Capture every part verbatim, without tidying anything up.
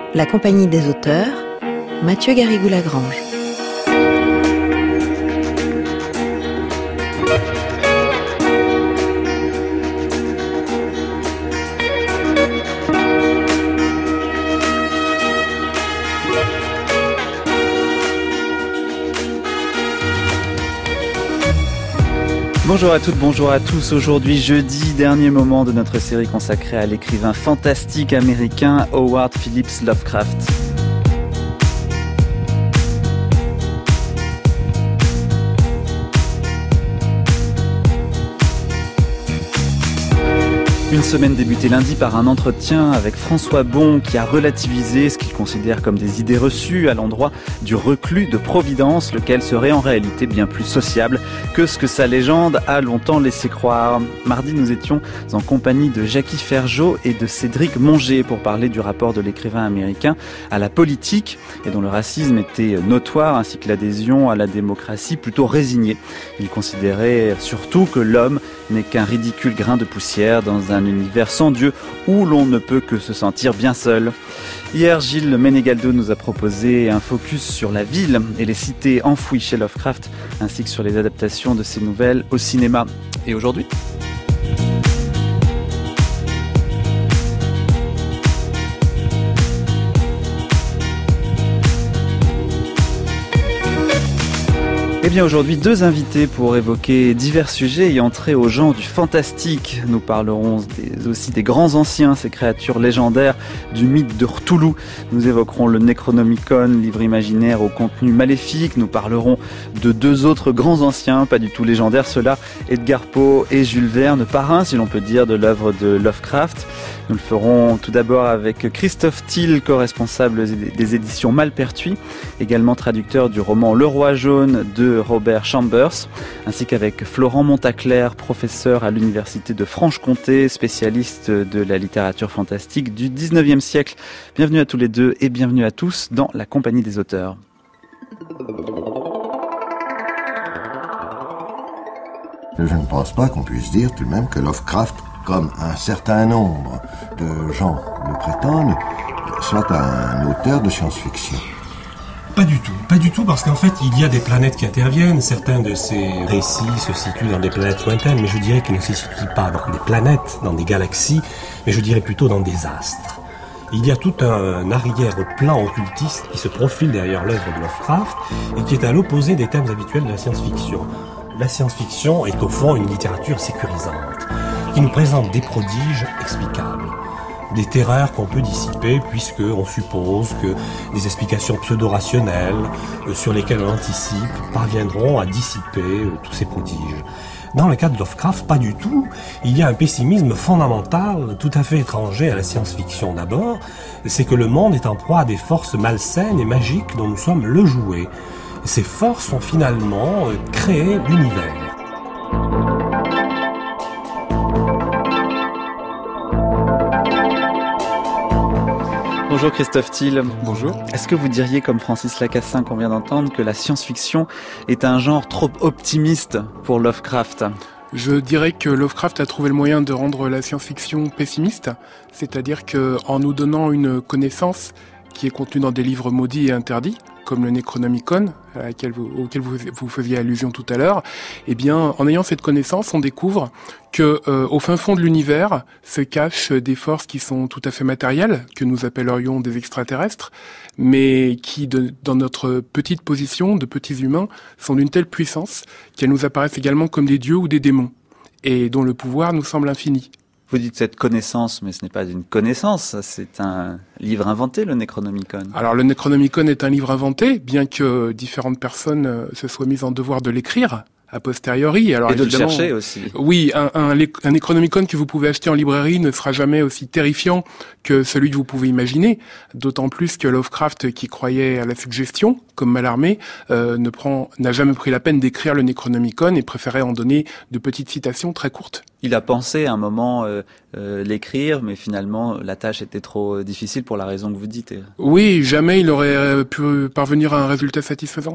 La Compagnie des auteurs, Mathieu Garrigou-Lagrange. Bonjour à toutes, bonjour à tous. Aujourd'hui, jeudi, dernier moment de notre série consacrée à l'écrivain fantastique américain Howard Phillips Lovecraft. Une semaine débutée lundi par un entretien avec François Bon qui a relativisé ce qu'il considère comme des idées reçues à l'endroit du reclus de Providence, lequel serait en réalité bien plus sociable que ce que sa légende a longtemps laissé croire. Mardi, nous étions en compagnie de Jackie Ferjot et de Cédric Monger pour parler du rapport de l'écrivain américain à la politique et dont le racisme était notoire ainsi que l'adhésion à la démocratie plutôt résignée. Il considérait surtout que l'homme n'est qu'un ridicule grain de poussière dans un univers sans Dieu où l'on ne peut que se sentir bien seul. Hier, Gilles Menegaldo nous a proposé un focus sur la ville et les cités enfouies chez Lovecraft, ainsi que sur les adaptations de ses nouvelles au cinéma. Et aujourd'hui ? Eh bien aujourd'hui, deux invités pour évoquer divers sujets et entrer au genre du fantastique. Nous parlerons des, aussi des grands anciens, ces créatures légendaires du mythe de Cthulhu. Nous évoquerons le Necronomicon, livre imaginaire au contenu maléfique. Nous parlerons de deux autres grands anciens, pas du tout légendaires, ceux-là, Edgar Poe et Jules Verne, parrains, si l'on peut dire, de l'œuvre de Lovecraft. Nous le ferons tout d'abord avec Christophe Thiel, co-responsable des éditions Malpertuis, également traducteur du roman Le Roi Jaune de Robert Chambers, ainsi qu'avec Florent Montaclair, professeur à l'université de Franche-Comté, spécialiste de la littérature fantastique du dix-neuvième siècle. Bienvenue à tous les deux et bienvenue à tous dans la Compagnie des auteurs. Je ne pense pas qu'on puisse dire tout de même que Lovecraft, comme un certain nombre de gens le prétendent, soit un auteur de science-fiction. Pas du tout, pas du tout, parce qu'en fait, il y a des planètes qui interviennent. Certains de ces récits se situent dans des planètes lointaines, mais je dirais qu'ils ne se situent pas dans des planètes, dans des galaxies, mais je dirais plutôt dans des astres. Il y a tout un arrière-plan occultiste qui se profile derrière l'œuvre de Lovecraft et qui est à l'opposé des thèmes habituels de la science-fiction. La science-fiction est au fond une littérature sécurisante, qui nous présente des prodiges explicables, des terreurs qu'on peut dissiper puisque on suppose que des explications pseudo-rationnelles euh, sur lesquelles on anticipe parviendront à dissiper euh, tous ces prodiges. Dans le cas de Lovecraft, pas du tout. Il y a un pessimisme fondamental, tout à fait étranger à la science-fiction d'abord, c'est que le monde est en proie à des forces malsaines et magiques dont nous sommes le jouet. Ces forces ont finalement euh, créé l'univers. Bonjour Christophe Thiel. Bonjour. Est-ce que vous diriez, comme Francis Lacassin qu'on vient d'entendre, que la science-fiction est un genre trop optimiste pour Lovecraft ? Je dirais que Lovecraft a trouvé le moyen de rendre la science-fiction pessimiste, c'est-à-dire qu'en nous donnant une connaissance qui est contenue dans des livres maudits et interdits, comme le Necronomicon, à laquelle vous, auquel vous, vous faisiez allusion tout à l'heure, eh bien, en ayant cette connaissance, on découvre que, euh, au fin fond de l'univers, se cachent des forces qui sont tout à fait matérielles, que nous appellerions des extraterrestres, mais qui, de, dans notre petite position de petits humains, sont d'une telle puissance qu'elles nous apparaissent également comme des dieux ou des démons, et dont le pouvoir nous semble infini. Vous dites cette connaissance, mais ce n'est pas une connaissance, c'est un livre inventé, le Necronomicon. Alors le Necronomicon est un livre inventé, bien que différentes personnes se soient mises en devoir de l'écrire a posteriori. Alors, et de le chercher aussi. Oui, un, un, un Necronomicon que vous pouvez acheter en librairie ne sera jamais aussi terrifiant que celui que vous pouvez imaginer, d'autant plus que Lovecraft, qui croyait à la suggestion, comme Mallarmé, euh, ne prend, n'a jamais pris la peine d'écrire le Necronomicon et préférait en donner de petites citations très courtes. Il a pensé à un moment euh, euh, l'écrire, mais finalement la tâche était trop difficile pour la raison que vous dites. Oui, jamais il aurait pu parvenir à un résultat satisfaisant.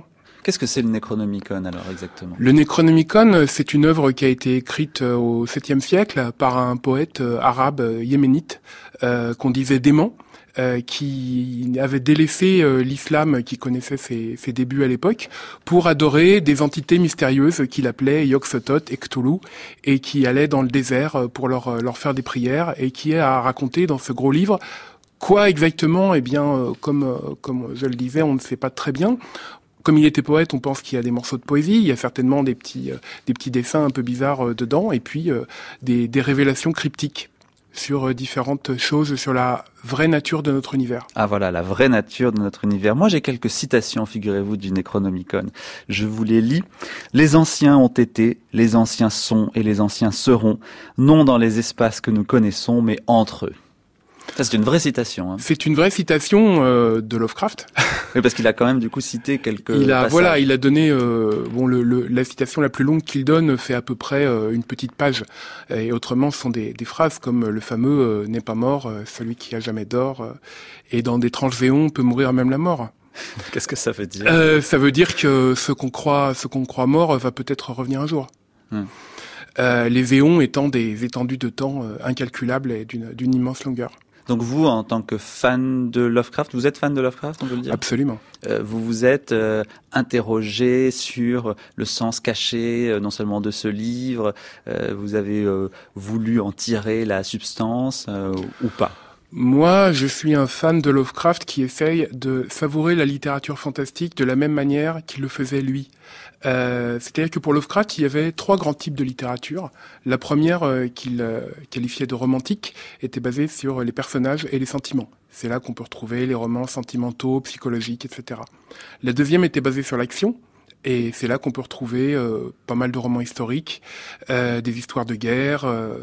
Qu'est-ce que c'est le Necronomicon alors exactement ? Le Necronomicon, c'est une œuvre qui a été écrite au septième siècle par un poète arabe yéménite euh, qu'on disait dément, euh, qui avait délaissé euh, l'islam qui connaissait ses, ses débuts à l'époque pour adorer des entités mystérieuses qu'il appelait Yog-Sothoth et Cthulhu et qui allait dans le désert pour leur, leur faire des prières et qui a raconté dans ce gros livre quoi exactement ? Eh bien, euh, comme, euh, comme je le disais, on ne sait pas très bien. Comme il était poète, on pense qu'il y a des morceaux de poésie, il y a certainement des petits, euh, des petits dessins un peu bizarres euh, dedans, et puis euh, des, des révélations cryptiques sur euh, différentes choses, sur la vraie nature de notre univers. Ah voilà, la vraie nature de notre univers. Moi j'ai quelques citations, figurez-vous, du Necronomicon. Je vous les lis. Les anciens ont été, les anciens sont et les anciens seront, non dans les espaces que nous connaissons, mais entre eux. Ça, c'est une vraie citation. Hein. C'est une vraie citation euh, de Lovecraft. Oui, parce qu'il a quand même du coup cité quelques il a, passages. Voilà, il a donné euh, bon le, le, la citation la plus longue qu'il donne fait à peu près euh, une petite page. Et autrement, ce sont des, des phrases comme le fameux euh, n'est pas mort, euh, celui qui a jamais d'or. Euh, et dans d'étranges véons peut mourir même la mort. Qu'est-ce que ça veut dire ? euh, Ça veut dire que ce qu'on croit, ce qu'on croit mort va peut-être revenir un jour. Hum. Euh, les éons étant des étendues de temps euh, incalculables et d'une, d'une immense longueur. Donc vous, en tant que fan de Lovecraft, vous êtes fan de Lovecraft, on peut le dire ? Absolument. Euh, vous vous êtes euh, interrogé sur le sens caché, euh, non seulement de ce livre, euh, vous avez euh, voulu en tirer la substance euh, ou pas ? Moi, je suis un fan de Lovecraft qui essaye de savourer la littérature fantastique de la même manière qu'il le faisait lui. Euh, c'est-à-dire que pour Lovecraft, il y avait trois grands types de littérature. La première, euh, qu'il euh, qualifiait de romantique, était basée sur les personnages et les sentiments. C'est là qu'on peut retrouver les romans sentimentaux, psychologiques, et cetera. La deuxième était basée sur l'action. Et c'est là qu'on peut retrouver euh, pas mal de romans historiques, euh, des histoires de guerre. Euh,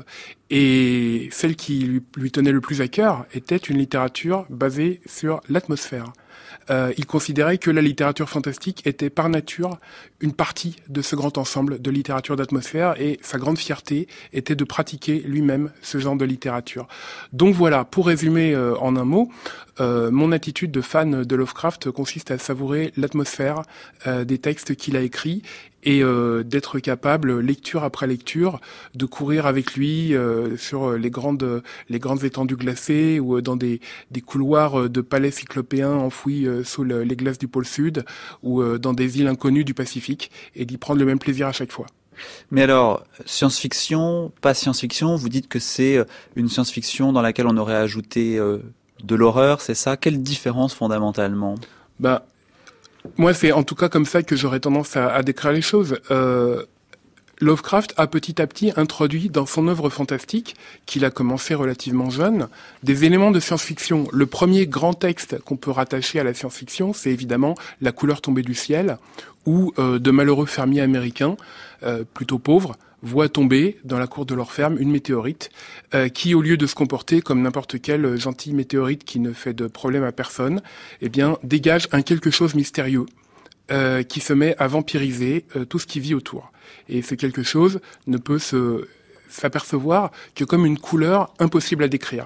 et celle qui lui, lui tenait le plus à cœur était une littérature basée sur l'atmosphère. Euh, il considérait que la littérature fantastique était par nature une partie de ce grand ensemble de littérature d'atmosphère et sa grande fierté était de pratiquer lui-même ce genre de littérature. Donc voilà, pour résumer euh, en un mot, euh, mon attitude de fan de Lovecraft consiste à savourer l'atmosphère euh, des textes qu'il a écrits et euh, d'être capable, lecture après lecture, de courir avec lui euh, sur les grandes les grandes étendues glacées ou dans des des couloirs de palais cyclopéens enfouis euh, sous le, les glaces du pôle Sud ou euh, dans des îles inconnues du Pacifique et d'y prendre le même plaisir à chaque fois. Mais alors, science-fiction, pas science-fiction, vous dites que c'est une science-fiction dans laquelle on aurait ajouté euh, de l'horreur, c'est ça ? Quelle différence fondamentalement ? Bah, moi, c'est en tout cas comme ça que j'aurais tendance à, à décrire les choses. Euh, Lovecraft a petit à petit introduit dans son œuvre fantastique, qu'il a commencé relativement jeune, des éléments de science-fiction. Le premier grand texte qu'on peut rattacher à la science-fiction, c'est évidemment La couleur tombée du ciel, où euh, de malheureux fermiers américains, euh, plutôt pauvres, voient tomber dans la cour de leur ferme une météorite euh, qui, au lieu de se comporter comme n'importe quel gentil météorite qui ne fait de problème à personne, eh bien, dégage un quelque chose mystérieux euh, qui se met à vampiriser euh, tout ce qui vit autour. Et ce quelque chose ne peut se s'apercevoir que comme une couleur impossible à décrire.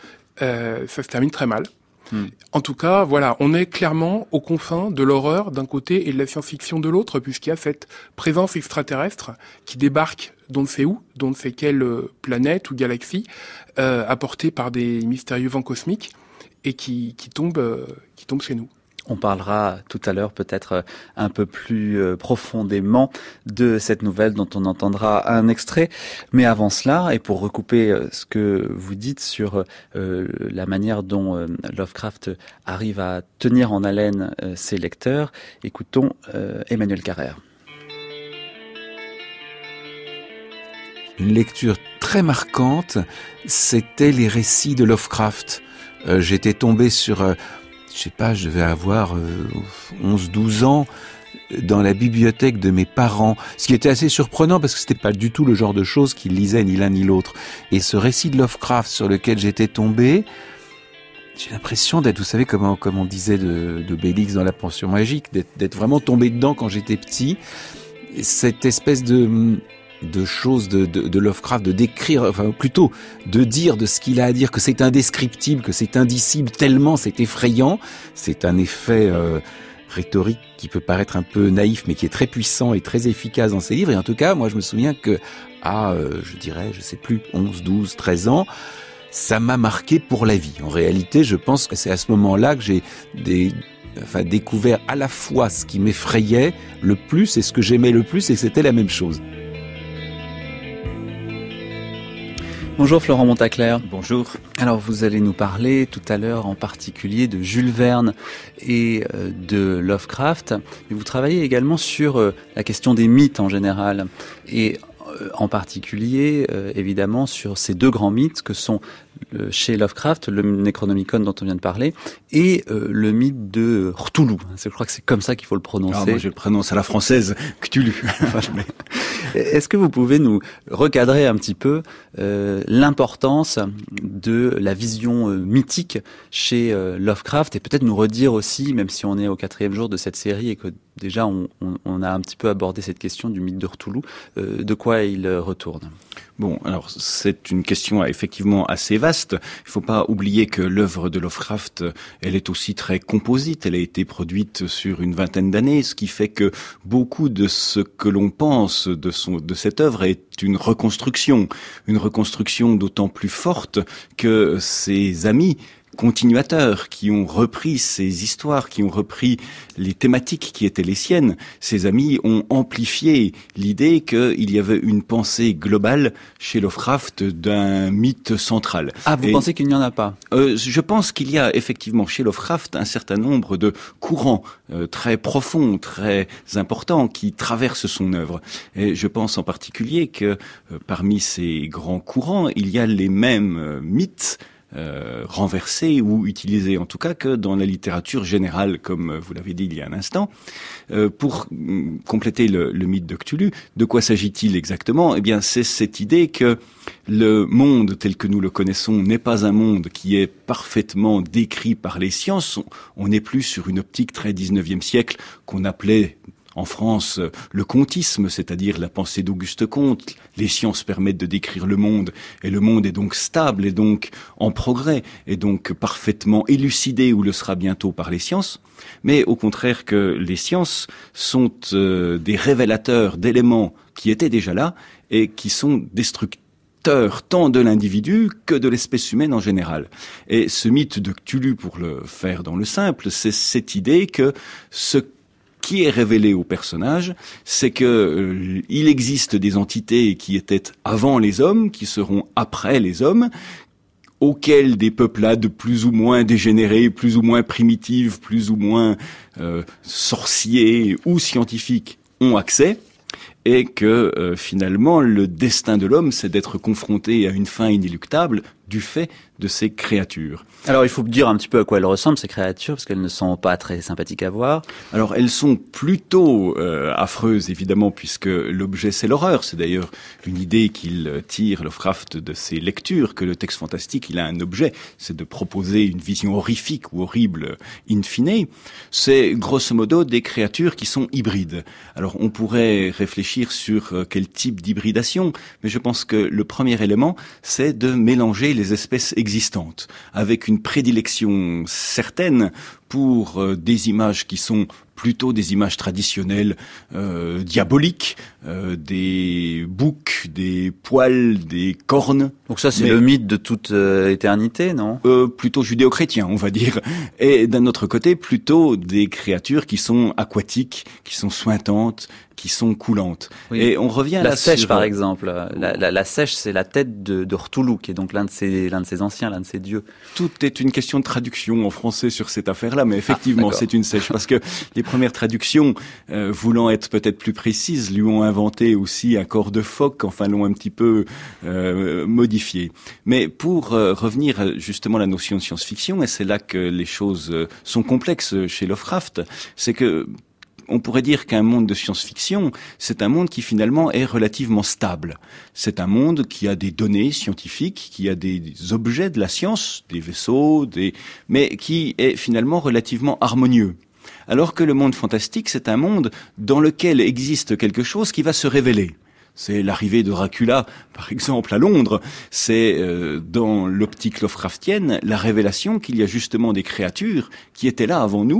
Euh, ça se termine très mal. Hmm. En tout cas, voilà, on est clairement aux confins de l'horreur d'un côté et de la science-fiction de l'autre, puisqu'il y a cette présence extraterrestre qui débarque d'on ne sait où, d'on ne sait quelle planète ou galaxie, euh, apportée par des mystérieux vents cosmiques et qui, qui tombe, euh, qui tombe chez nous. On parlera tout à l'heure peut-être un peu plus profondément de cette nouvelle dont on entendra un extrait. Mais avant cela, et pour recouper ce que vous dites sur euh, la manière dont euh, Lovecraft arrive à tenir en haleine euh, ses lecteurs, écoutons euh, Emmanuel Carrère. Une lecture très marquante, c'était les récits de Lovecraft. Euh, j'étais tombé sur... Euh, je sais pas, je devais avoir euh, onze douze ans, dans la bibliothèque de mes parents, ce qui était assez surprenant parce que c'était pas du tout le genre de choses qu'ils lisaient ni l'un ni l'autre. Et ce récit de Lovecraft sur lequel j'étais tombé, j'ai l'impression d'être, vous savez, comme, comme on disait de, de Bélix dans La Pension Magique, d'être, d'être vraiment tombé dedans quand j'étais petit. Et cette espèce de... de choses de, de, de Lovecraft, de décrire, enfin plutôt de dire de ce qu'il a à dire, que c'est indescriptible, que c'est indicible, tellement c'est effrayant. C'est un effet euh, rhétorique qui peut paraître un peu naïf, mais qui est très puissant et très efficace dans ses livres. Et en tout cas, moi, je me souviens que à, euh, je dirais, je sais plus, onze, douze, treize ans, ça m'a marqué pour la vie. En réalité, je pense que c'est à ce moment-là que j'ai des, enfin, découvert à la fois ce qui m'effrayait le plus et ce que j'aimais le plus, et c'était la même chose. Bonjour Florent Montaclair. Bonjour. Alors vous allez nous parler tout à l'heure en particulier de Jules Verne et de Lovecraft. Mais vous travaillez également sur la question des mythes en général. Et en particulier, évidemment, sur ces deux grands mythes que sont chez Lovecraft, le Necronomicon dont on vient de parler, et euh, le mythe de Cthulhu. Je crois que c'est comme ça qu'il faut le prononcer. Ah, moi je le prononce à la française, Cthulhu. Est-ce que vous pouvez nous recadrer un petit peu euh, l'importance de la vision euh, mythique chez euh, Lovecraft, et peut-être nous redire aussi, même si on est au quatrième jour de cette série et que déjà on, on, on a un petit peu abordé cette question du mythe de Cthulhu, euh, de quoi il retourne? Bon, alors c'est une question effectivement assez vaste. Il ne faut pas oublier que l'œuvre de Lovecraft, elle est aussi très composite. Elle a été produite sur une vingtaine d'années, ce qui fait que beaucoup de ce que l'on pense de son de cette œuvre est une reconstruction, une reconstruction d'autant plus forte que ses amis continuateurs qui ont repris ces histoires, qui ont repris les thématiques qui étaient les siennes, ces amis ont amplifié l'idée qu'il y avait une pensée globale chez Lovecraft d'un mythe central. Ah, vous Et, pensez qu'il n'y en a pas? euh, Je pense qu'il y a effectivement chez Lovecraft un certain nombre de courants euh, très profonds, très importants qui traversent son œuvre. Et je pense en particulier que euh, parmi ces grands courants, il y a les mêmes euh, mythes Euh, renversé ou utilisé en tout cas que dans la littérature générale, comme vous l'avez dit il y a un instant. Euh, pour mm, compléter le, le mythe de Cthulhu, de quoi s'agit-il exactement? Eh bien, c'est cette idée que le monde tel que nous le connaissons n'est pas un monde qui est parfaitement décrit par les sciences. On n'est plus sur une optique très dix-neuvième siècle qu'on appelait en France le comtisme, c'est-à-dire la pensée d'Auguste Comte. Les sciences permettent de décrire le monde, et le monde est donc stable, et donc en progrès, et donc parfaitement élucidé, ou le sera bientôt par les sciences. Mais au contraire que les sciences sont euh, des révélateurs d'éléments qui étaient déjà là, et qui sont destructeurs tant de l'individu que de l'espèce humaine en général. Et ce mythe de Cthulhu, pour le faire dans le simple, c'est cette idée que ce qui est révélé au personnage, c'est que euh, il existe des entités qui étaient avant les hommes, qui seront après les hommes, auxquelles des peuplades plus ou moins dégénérées, plus ou moins primitives, plus ou moins euh, sorciers ou scientifiques ont accès, et que euh, finalement le destin de l'homme, c'est d'être confronté à une fin inéluctable du fait de ces créatures. Alors il faut dire un petit peu à quoi elles ressemblent, ces créatures, parce qu'elles ne sont pas très sympathiques à voir. Alors elles sont plutôt euh, affreuses, évidemment, puisque l'objet c'est l'horreur. C'est d'ailleurs une idée qu'il tire, Lovecraft, de ses lectures, que le texte fantastique, il a un objet, c'est de proposer une vision horrifique ou horrible in fine. C'est grosso modo des créatures qui sont hybrides. Alors on pourrait réfléchir sur euh, quel type d'hybridation, mais je pense que le premier élément, c'est de mélanger les espèces existantes, avec une prédilection certaine pour euh, des images qui sont plutôt des images traditionnelles euh, diaboliques, euh, des boucs, des poils, des cornes. Donc ça, c'est Mais, le mythe de toute euh, éternité, non? euh, Plutôt judéo-chrétien, on va dire. Et d'un autre côté, plutôt des créatures qui sont aquatiques, qui sont suintantes, qui sont coulantes. Oui. Et on revient la là sèche, sur... par exemple. La, la, la sèche, c'est la tête de, de Cthulhu, qui est donc l'un de ses, l'un de ses anciens, l'un de ses dieux. Tout est une question de traduction en français sur cette affaire-là, mais effectivement, ah, c'est une sèche. Parce que les premières traductions, euh, voulant être peut-être plus précises, lui ont inventé aussi un corps de phoque, enfin l'ont un petit peu euh, modifié. Mais pour euh, revenir justement à la notion de science-fiction, et c'est là que les choses euh, sont complexes chez Lovecraft, c'est que on pourrait dire qu'un monde de science-fiction, c'est un monde qui finalement est relativement stable. C'est un monde qui a des données scientifiques, qui a des, des objets de la science, des vaisseaux, des, mais qui est finalement relativement harmonieux. Alors que le monde fantastique, c'est un monde dans lequel existe quelque chose qui va se révéler. C'est l'arrivée de Dracula, par exemple, à Londres. C'est, euh, dans l'optique Lovecraftienne, la révélation qu'il y a justement des créatures qui étaient là avant nous,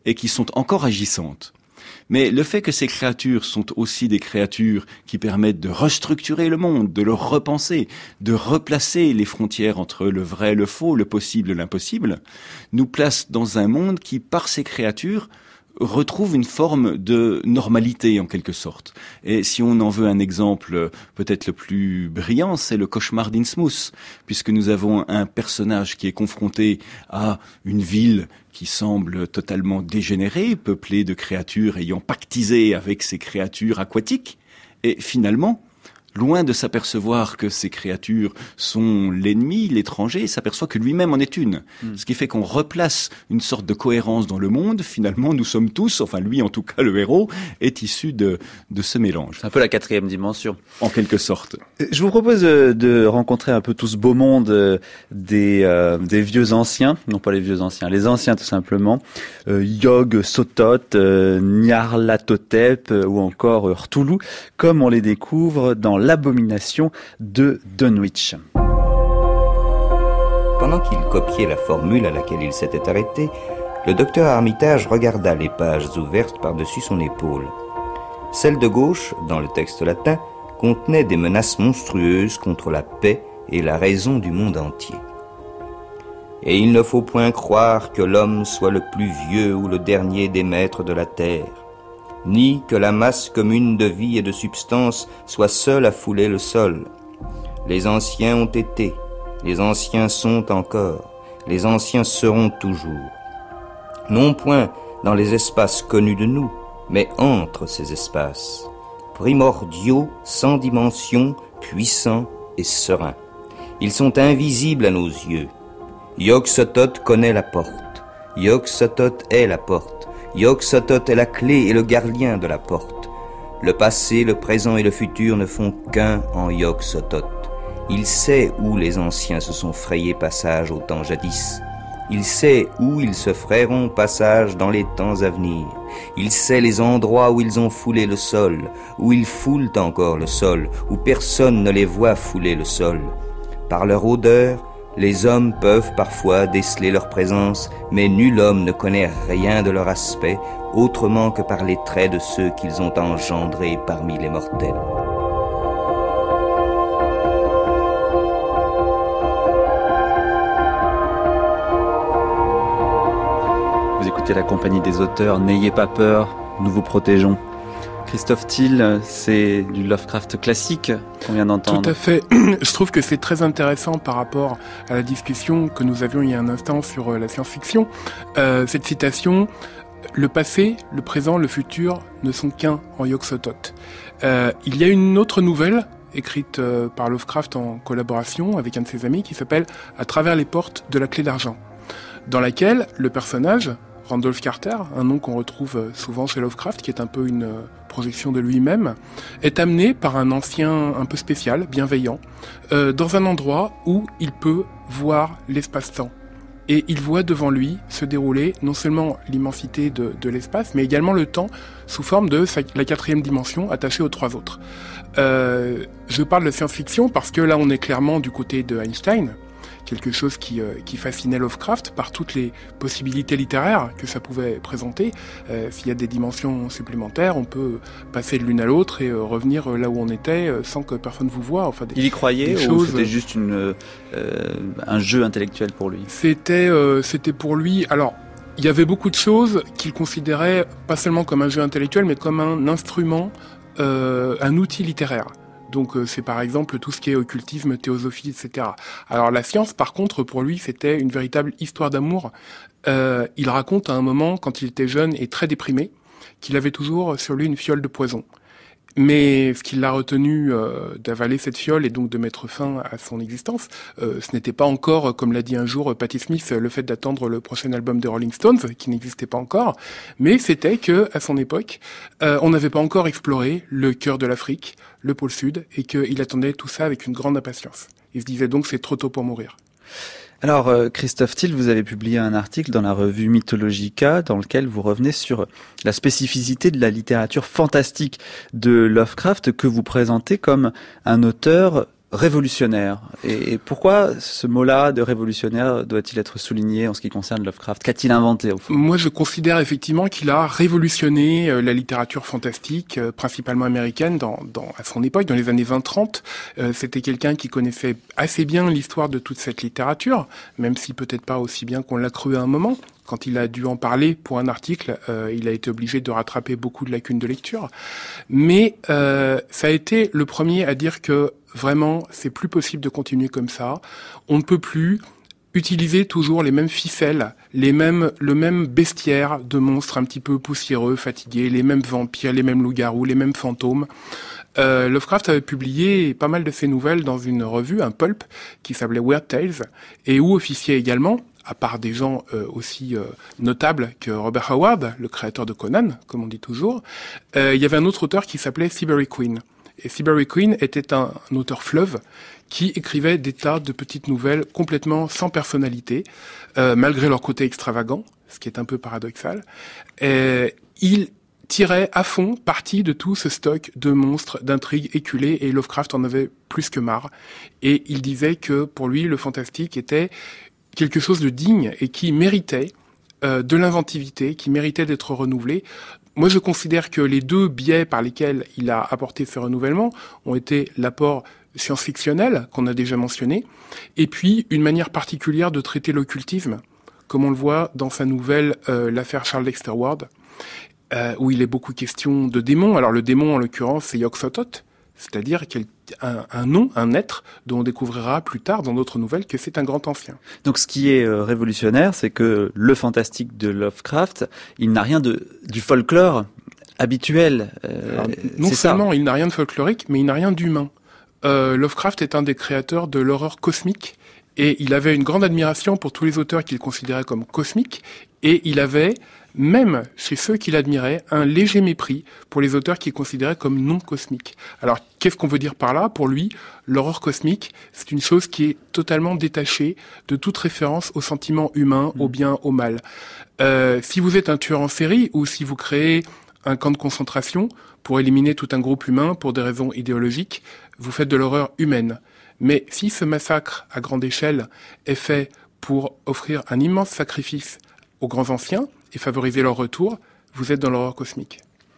et qui sont encore agissantes. Mais le fait que ces créatures sont aussi des créatures qui permettent de restructurer le monde, de le repenser, de replacer les frontières entre le vrai, le faux, le possible, l'impossible, nous place dans un monde qui, par ces créatures, retrouve une forme de normalité en quelque sorte. Et si on en veut un exemple peut-être le plus brillant, c'est le cauchemar d'Innsmouth, puisque nous avons un personnage qui est confronté à une ville qui semble totalement dégénérée, peuplée de créatures ayant pactisé avec ces créatures aquatiques, et finalement, loin de s'apercevoir que ces créatures sont l'ennemi, l'étranger, s'aperçoit que lui-même en est une. Mm. Ce qui fait qu'on replace une sorte de cohérence dans le monde. Finalement, nous sommes tous, enfin lui en tout cas, le héros, est issu de, de ce mélange. C'est un peu la quatrième dimension. En quelque sorte. Je vous propose de, de rencontrer un peu tout ce beau monde euh, des, euh, des vieux anciens, non pas les vieux anciens, les anciens tout simplement, euh, Yog, Sothoth, euh, Nyarlathotep euh, ou encore euh, Cthulhu, comme on les découvre dans l'abomination de Dunwich. Pendant qu'il copiait la formule à laquelle il s'était arrêté, le docteur Armitage regarda les pages ouvertes par-dessus son épaule. Celle de gauche, dans le texte latin, contenait des menaces monstrueuses contre la paix et la raison du monde entier. Et il ne faut point croire que l'homme soit le plus vieux ou le dernier des maîtres de la terre, ni que la masse commune de vie et de substance soit seule à fouler le sol. Les anciens ont été, les anciens sont encore, les anciens seront toujours. Non point dans les espaces connus de nous, mais entre ces espaces, primordiaux, sans dimension, puissants et sereins. Ils sont invisibles à nos yeux. Yog-Sothoth connaît la porte. Yog-Sothoth est la porte. Yog-Sothoth est la clé et le gardien de la porte. Le passé, le présent et le futur ne font qu'un en Yog-Sothoth. Il sait où les anciens se sont frayés passage au temps jadis. Il sait où ils se frayeront passage dans les temps à venir. Il sait les endroits où ils ont foulé le sol, où ils foulent encore le sol, où personne ne les voit fouler le sol. Par leur odeur, les hommes peuvent parfois déceler leur présence, mais nul homme ne connaît rien de leur aspect, autrement que par les traits de ceux qu'ils ont engendrés parmi les mortels. Vous écoutez la compagnie des auteurs, n'ayez pas peur, nous vous protégeons. Christophe Thiel, c'est du Lovecraft classique qu'on vient d'entendre. Tout à fait. Je trouve que c'est très intéressant par rapport à la discussion que nous avions il y a un instant sur la science-fiction. Euh, cette citation, le passé, le présent, le futur ne sont qu'un en Yog-Sothoth. Euh, il y a une autre nouvelle écrite euh, par Lovecraft en collaboration avec un de ses amis qui s'appelle « À travers les portes de la clé d'argent », dans laquelle le personnage, Randolph Carter, un nom qu'on retrouve souvent chez Lovecraft, qui est un peu une projection de lui-même, est amené par un ancien un peu spécial, bienveillant, euh, dans un endroit où il peut voir l'espace-temps. Et il voit devant lui se dérouler non seulement l'immensité de, de l'espace, mais également le temps sous forme de sa, la quatrième dimension attachée aux trois autres. Euh, je parle de science-fiction parce que là on est clairement du côté de Einstein, quelque chose qui, euh, qui fascinait Lovecraft par toutes les possibilités littéraires que ça pouvait présenter. Euh, s'il y a des dimensions supplémentaires, on peut passer de l'une à l'autre et euh, revenir là où on était euh, sans que personne vous voie. Enfin, des, il y croyait ou choses... c'était juste une, euh, un jeu intellectuel pour lui? C'était, euh, c'était pour lui... Alors, il y avait beaucoup de choses qu'il considérait pas seulement comme un jeu intellectuel, mais comme un instrument, euh, un outil littéraire. Donc euh, c'est par exemple tout ce qui est occultisme, théosophie, et cetera. Alors la science, par contre, pour lui, c'était une véritable histoire d'amour. Euh, il raconte à un moment, quand il était jeune et très déprimé, qu'il avait toujours sur lui une fiole de poison. Mais ce qui l'a retenu euh, d'avaler cette fiole et donc de mettre fin à son existence, euh, ce n'était pas encore, comme l'a dit un jour Patti Smith, le fait d'attendre le prochain album des Rolling Stones, qui n'existait pas encore, mais c'était que à son époque, euh, on n'avait pas encore exploré le cœur de l'Afrique, le pôle Sud, et qu'il attendait tout ça avec une grande impatience. Il se disait donc c'est trop tôt pour mourir. Alors, euh, Christophe Thiel, vous avez publié un article dans la revue Mythologica dans lequel vous revenez sur la spécificité de la littérature fantastique de Lovecraft que vous présentez comme un auteur révolutionnaire. Et pourquoi ce mot-là de révolutionnaire doit-il être souligné en ce qui concerne Lovecraft? Qu'a-t-il inventé au fond? Moi, je considère effectivement qu'il a révolutionné euh, la littérature fantastique, euh, principalement américaine, dans, dans, à son époque, dans les années vingt trente. Euh, c'était quelqu'un qui connaissait assez bien l'histoire de toute cette littérature, même si peut-être pas aussi bien qu'on l'a cru à un moment. Quand il a dû en parler pour un article, euh, il a été obligé de rattraper beaucoup de lacunes de lecture. Mais euh, ça a été le premier à dire que vraiment, c'est plus possible de continuer comme ça. On ne peut plus utiliser toujours les mêmes ficelles, les mêmes, le même bestiaire de monstres un petit peu poussiéreux, fatigués, les mêmes vampires, les mêmes loups-garous, les mêmes fantômes. Euh, Lovecraft avait publié pas mal de ses nouvelles dans une revue, un pulp, qui s'appelait Weird Tales, et où officiait également, à part des gens euh, aussi euh, notables que Robert Howard, le créateur de Conan, comme on dit toujours, euh, il y avait un autre auteur qui s'appelait Seabury Queen. Et Seabury Queen était un, un auteur fleuve qui écrivait des tas de petites nouvelles complètement sans personnalité, euh, malgré leur côté extravagant, ce qui est un peu paradoxal. Et il tirait à fond parti de tout ce stock de monstres, d'intrigues éculées, et Lovecraft en avait plus que marre. Et il disait que pour lui, le fantastique était quelque chose de digne et qui méritait euh, de l'inventivité, qui méritait d'être renouvelé. Moi, je considère que les deux biais par lesquels il a apporté ce renouvellement ont été l'apport science-fictionnel, qu'on a déjà mentionné, et puis une manière particulière de traiter l'occultisme, comme on le voit dans sa nouvelle euh, L'affaire Charles Dexter Ward, euh, où il est beaucoup question de démons. Alors le démon, en l'occurrence, c'est Yog-Sothoth, c'est-à-dire un, un nom, un être, dont on découvrira plus tard dans d'autres nouvelles que c'est un grand ancien. Donc ce qui est euh, révolutionnaire, c'est que le fantastique de Lovecraft, il n'a rien de du folklore habituel. Euh, Alors, non seulement ça. Il n'a rien de folklorique, mais il n'a rien d'humain. Euh, Lovecraft est un des créateurs de l'horreur cosmique, et il avait une grande admiration pour tous les auteurs qu'il considérait comme cosmiques, et il avait, même chez ceux qu'il admirait, un léger mépris pour les auteurs qu'il considérait comme non cosmiques. Alors, qu'est-ce qu'on veut dire par là? Pour lui, l'horreur cosmique, c'est une chose qui est totalement détachée de toute référence au sentiment humain, au bien, au mal. Euh, si vous êtes un tueur en série, ou si vous créez un camp de concentration pour éliminer tout un groupe humain pour des raisons idéologiques, vous faites de l'horreur humaine. Mais si ce massacre à grande échelle est fait pour offrir un immense sacrifice aux grands anciens et favoriser leur retour, vous êtes dans l'horreur cosmique.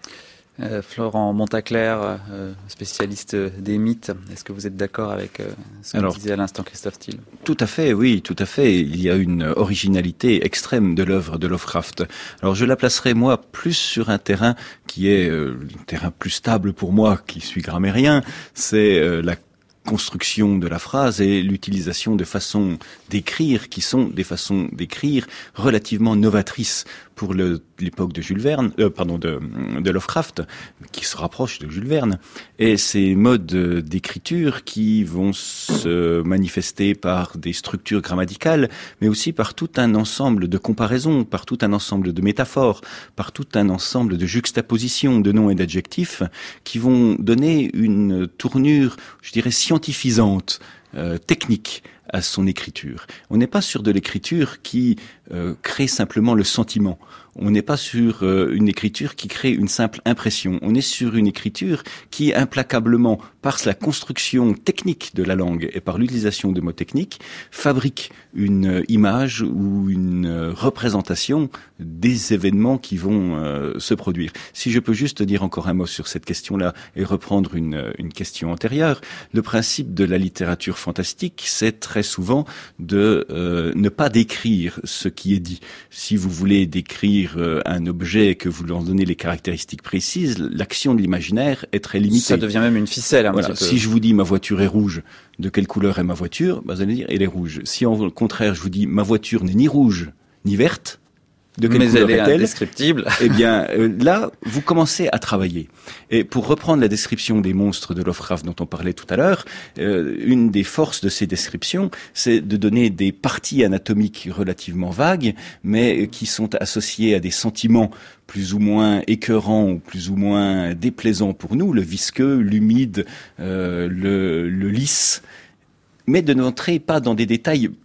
Euh, Florent Montaclair, euh, spécialiste des mythes, est-ce que vous êtes d'accord avec euh, ce que Alors, disait à l'instant Christophe Thiel? Tout à fait, oui, tout à fait. Il y a une originalité extrême de l'œuvre de Lovecraft. Alors je la placerai moi plus sur un terrain qui est euh, un terrain plus stable pour moi, qui suis grammairien, c'est euh, la construction de la phrase et l'utilisation de façons d'écrire qui sont des façons d'écrire relativement novatrices pour le, l'époque de Jules Verne, euh, pardon, de, de Lovecraft, qui se rapproche de Jules Verne. Et ces modes d'écriture qui vont se manifester par des structures grammaticales, mais aussi par tout un ensemble de comparaisons, par tout un ensemble de métaphores, par tout un ensemble de juxtapositions de noms et d'adjectifs qui vont donner une tournure, je dirais, scientifisante, euh, technique à son écriture. On n'est pas sur de l'écriture qui euh, crée simplement le sentiment. On n'est pas sur euh, une écriture qui crée une simple impression. On est sur une écriture qui, implacablement, par la construction technique de la langue et par l'utilisation de mots techniques, fabrique une image ou une représentation des événements qui vont euh, se produire. Si je peux juste dire encore un mot sur cette question-là et reprendre une, une question antérieure, le principe de la littérature fantastique, c'est très souvent de euh, ne pas décrire ce qui est dit. Si vous voulez décrire un objet et que vous lui en donnez les caractéristiques précises, l'action de l'imaginaire est très limitée. Ça devient même une ficelle. Un voilà. petit peu. Si je vous dis ma voiture est rouge, de quelle couleur est ma voiture? Bah, vous allez dire elle est rouge. Si au contraire je vous dis ma voiture n'est ni rouge ni verte, de quelle mais couleur elle est est-elle? Indescriptible. Eh bien, euh, là, vous commencez à travailler. Et pour reprendre la description des monstres de Lovecraft dont on parlait tout à l'heure, euh, une des forces de ces descriptions, c'est de donner des parties anatomiques relativement vagues, mais qui sont associées à des sentiments plus ou moins écœurants ou plus ou moins déplaisants pour nous, le visqueux, l'humide, euh, le, le lisse, mais de n'entrer pas dans des détails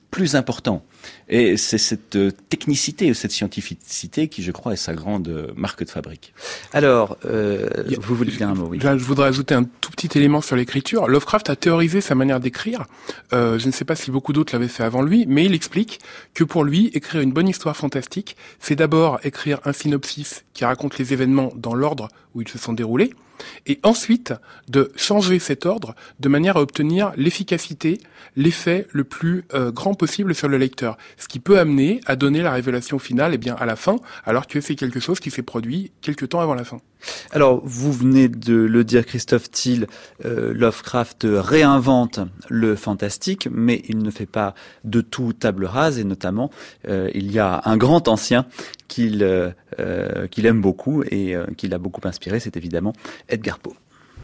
plus important. Et c'est cette technicité, cette scientificité qui, je crois, est sa grande marque de fabrique. Alors, euh, vous voulez dire un mot, oui. Je voudrais ajouter un tout petit élément sur l'écriture. Lovecraft a théorisé sa manière d'écrire. Euh, je ne sais pas si beaucoup d'autres l'avaient fait avant lui, mais il explique que pour lui, écrire une bonne histoire fantastique, c'est d'abord écrire un synopsis qui raconte les événements dans l'ordre où ils se sont déroulés, et ensuite de changer cet ordre de manière à obtenir l'efficacité, l'effet le plus euh, grand possible sur le lecteur, ce qui peut amener à donner la révélation finale eh bien à la fin, alors que c'est quelque chose qui s'est produit quelque temps avant la fin. Alors, vous venez de le dire, Christophe Thiel, euh, Lovecraft réinvente le fantastique, mais il ne fait pas de tout table rase, et notamment, euh, il y a un grand ancien qu'il euh, euh, qu'il aime beaucoup et euh, qui l'a beaucoup inspiré, c'est évidemment Edgar Poe.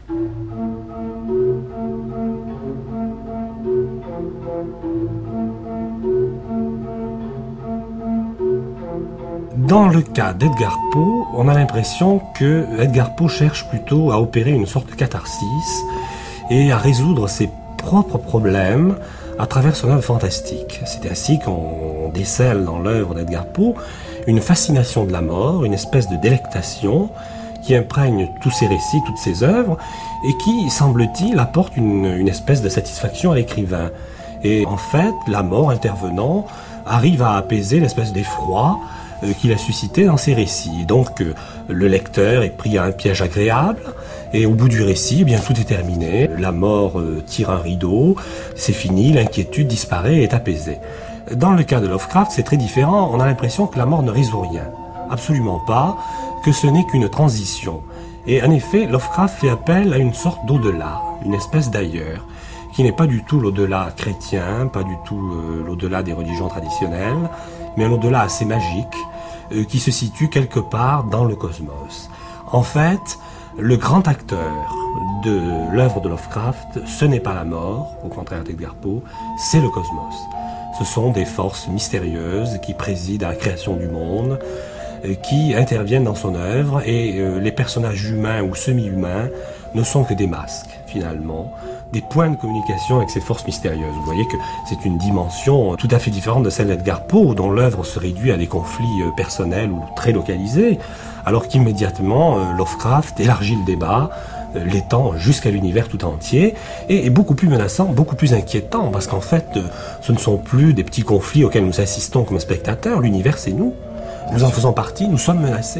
Dans le cas d'Edgar Poe, on a l'impression que Edgar Poe cherche plutôt à opérer une sorte de catharsis et à résoudre ses propres problèmes à travers son œuvre fantastique. C'est ainsi qu'on décèle dans l'œuvre d'Edgar Poe une fascination de la mort, une espèce de délectation qui imprègne tous ses récits, toutes ses œuvres, et qui, semble-t-il, apporte une, une espèce de satisfaction à l'écrivain. Et en fait, la mort intervenant arrive à apaiser l'espèce d'effroi euh, qu'il a suscité dans ses récits. Donc, euh, le lecteur est pris à un piège agréable, et au bout du récit, eh bien, tout est terminé. La mort euh, tire un rideau, c'est fini, l'inquiétude disparaît et est apaisée. Dans le cas de Lovecraft, c'est très différent. On a l'impression que la mort ne résout rien. Absolument pas, que ce n'est qu'une transition. Et en effet, Lovecraft fait appel à une sorte d'au-delà, une espèce d'ailleurs, qui n'est pas du tout l'au-delà chrétien, pas du tout euh, l'au-delà des religions traditionnelles, mais un au-delà assez magique, euh, qui se situe quelque part dans le cosmos. En fait, le grand acteur de l'œuvre de Lovecraft, ce n'est pas la mort, au contraire d'Edgar Poe, c'est le cosmos. Ce sont des forces mystérieuses qui président à la création du monde, qui interviennent dans son œuvre, et euh, les personnages humains ou semi-humains ne sont que des masques, finalement, des points de communication avec ces forces mystérieuses. Vous voyez que c'est une dimension tout à fait différente de celle d'Edgar Poe, dont l'œuvre se réduit à des conflits euh, personnels ou très localisés, alors qu'immédiatement, euh, Lovecraft élargit le débat, euh, l'étend jusqu'à l'univers tout entier, et est beaucoup plus menaçant, beaucoup plus inquiétant, parce qu'en fait, euh, ce ne sont plus des petits conflits auxquels nous assistons comme spectateurs, l'univers c'est nous. Nous en faisons partie, nous sommes menacés.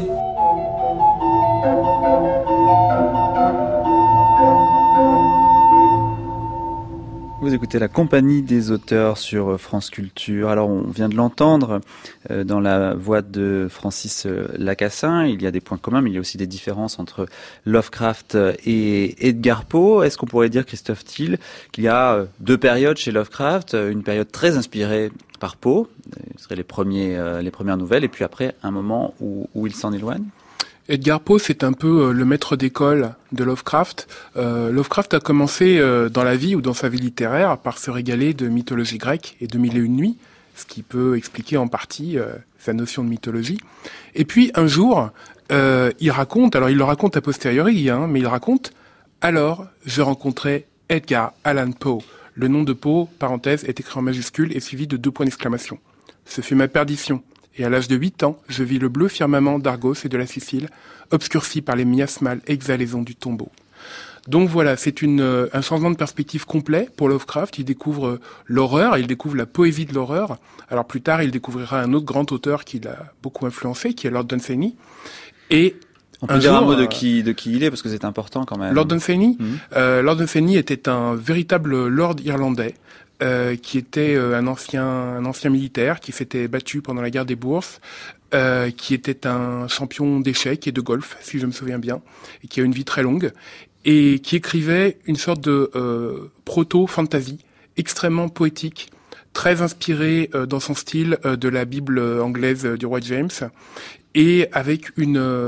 Vous écoutez la compagnie des auteurs sur France Culture. Alors, on vient de l'entendre euh, dans la voix de Francis Lacassin. Il y a des points communs, mais il y a aussi des différences entre Lovecraft et Edgar Poe. Est-ce qu'on pourrait dire, Christophe Thiel, qu'il y a deux périodes chez Lovecraft, une période très inspirée par Poe, ce seraient les, premiers, euh, les premières nouvelles, et puis après, un moment où, où il s'en éloigne? Edgar Poe, c'est un peu le maître d'école de Lovecraft. Euh, Lovecraft a commencé euh, dans la vie ou dans sa vie littéraire par se régaler de mythologie grecque et de Mille et une nuits, ce qui peut expliquer en partie euh, sa notion de mythologie. Et puis un jour, euh, il raconte, alors il le raconte a posteriori, hein, mais il raconte « Alors, je rencontrai Edgar Allan Poe ». Le nom de Poe, parenthèse, est écrit en majuscule et suivi de deux points d'exclamation. Ce fut ma perdition. Et à l'âge de huit ans, je vis le bleu firmament d'Argos et de la Sicile, obscurci par les miasmales exhalaisons du tombeau. Donc voilà, c'est une, un changement de perspective complet pour Lovecraft. Il découvre l'horreur, il découvre la poésie de l'horreur. Alors plus tard, il découvrira un autre grand auteur qui l'a beaucoup influencé, qui est Lord Dunsany. Et on peut un dire jour, un mot de euh, qui, de qui il est, parce que c'est important quand même. Lord Dunsany, mmh. euh, Lord Dunsany était un véritable lord irlandais. Euh, qui était euh, un ancien un ancien militaire qui s'était battu pendant la guerre des Bourses, euh, qui était un champion d'échecs et de golf, si je me souviens bien, et qui a une vie très longue, et qui écrivait une sorte de euh, proto-fantasy extrêmement poétique, très inspiré euh, dans son style euh, de la Bible anglaise euh, du roi James, et avec une euh,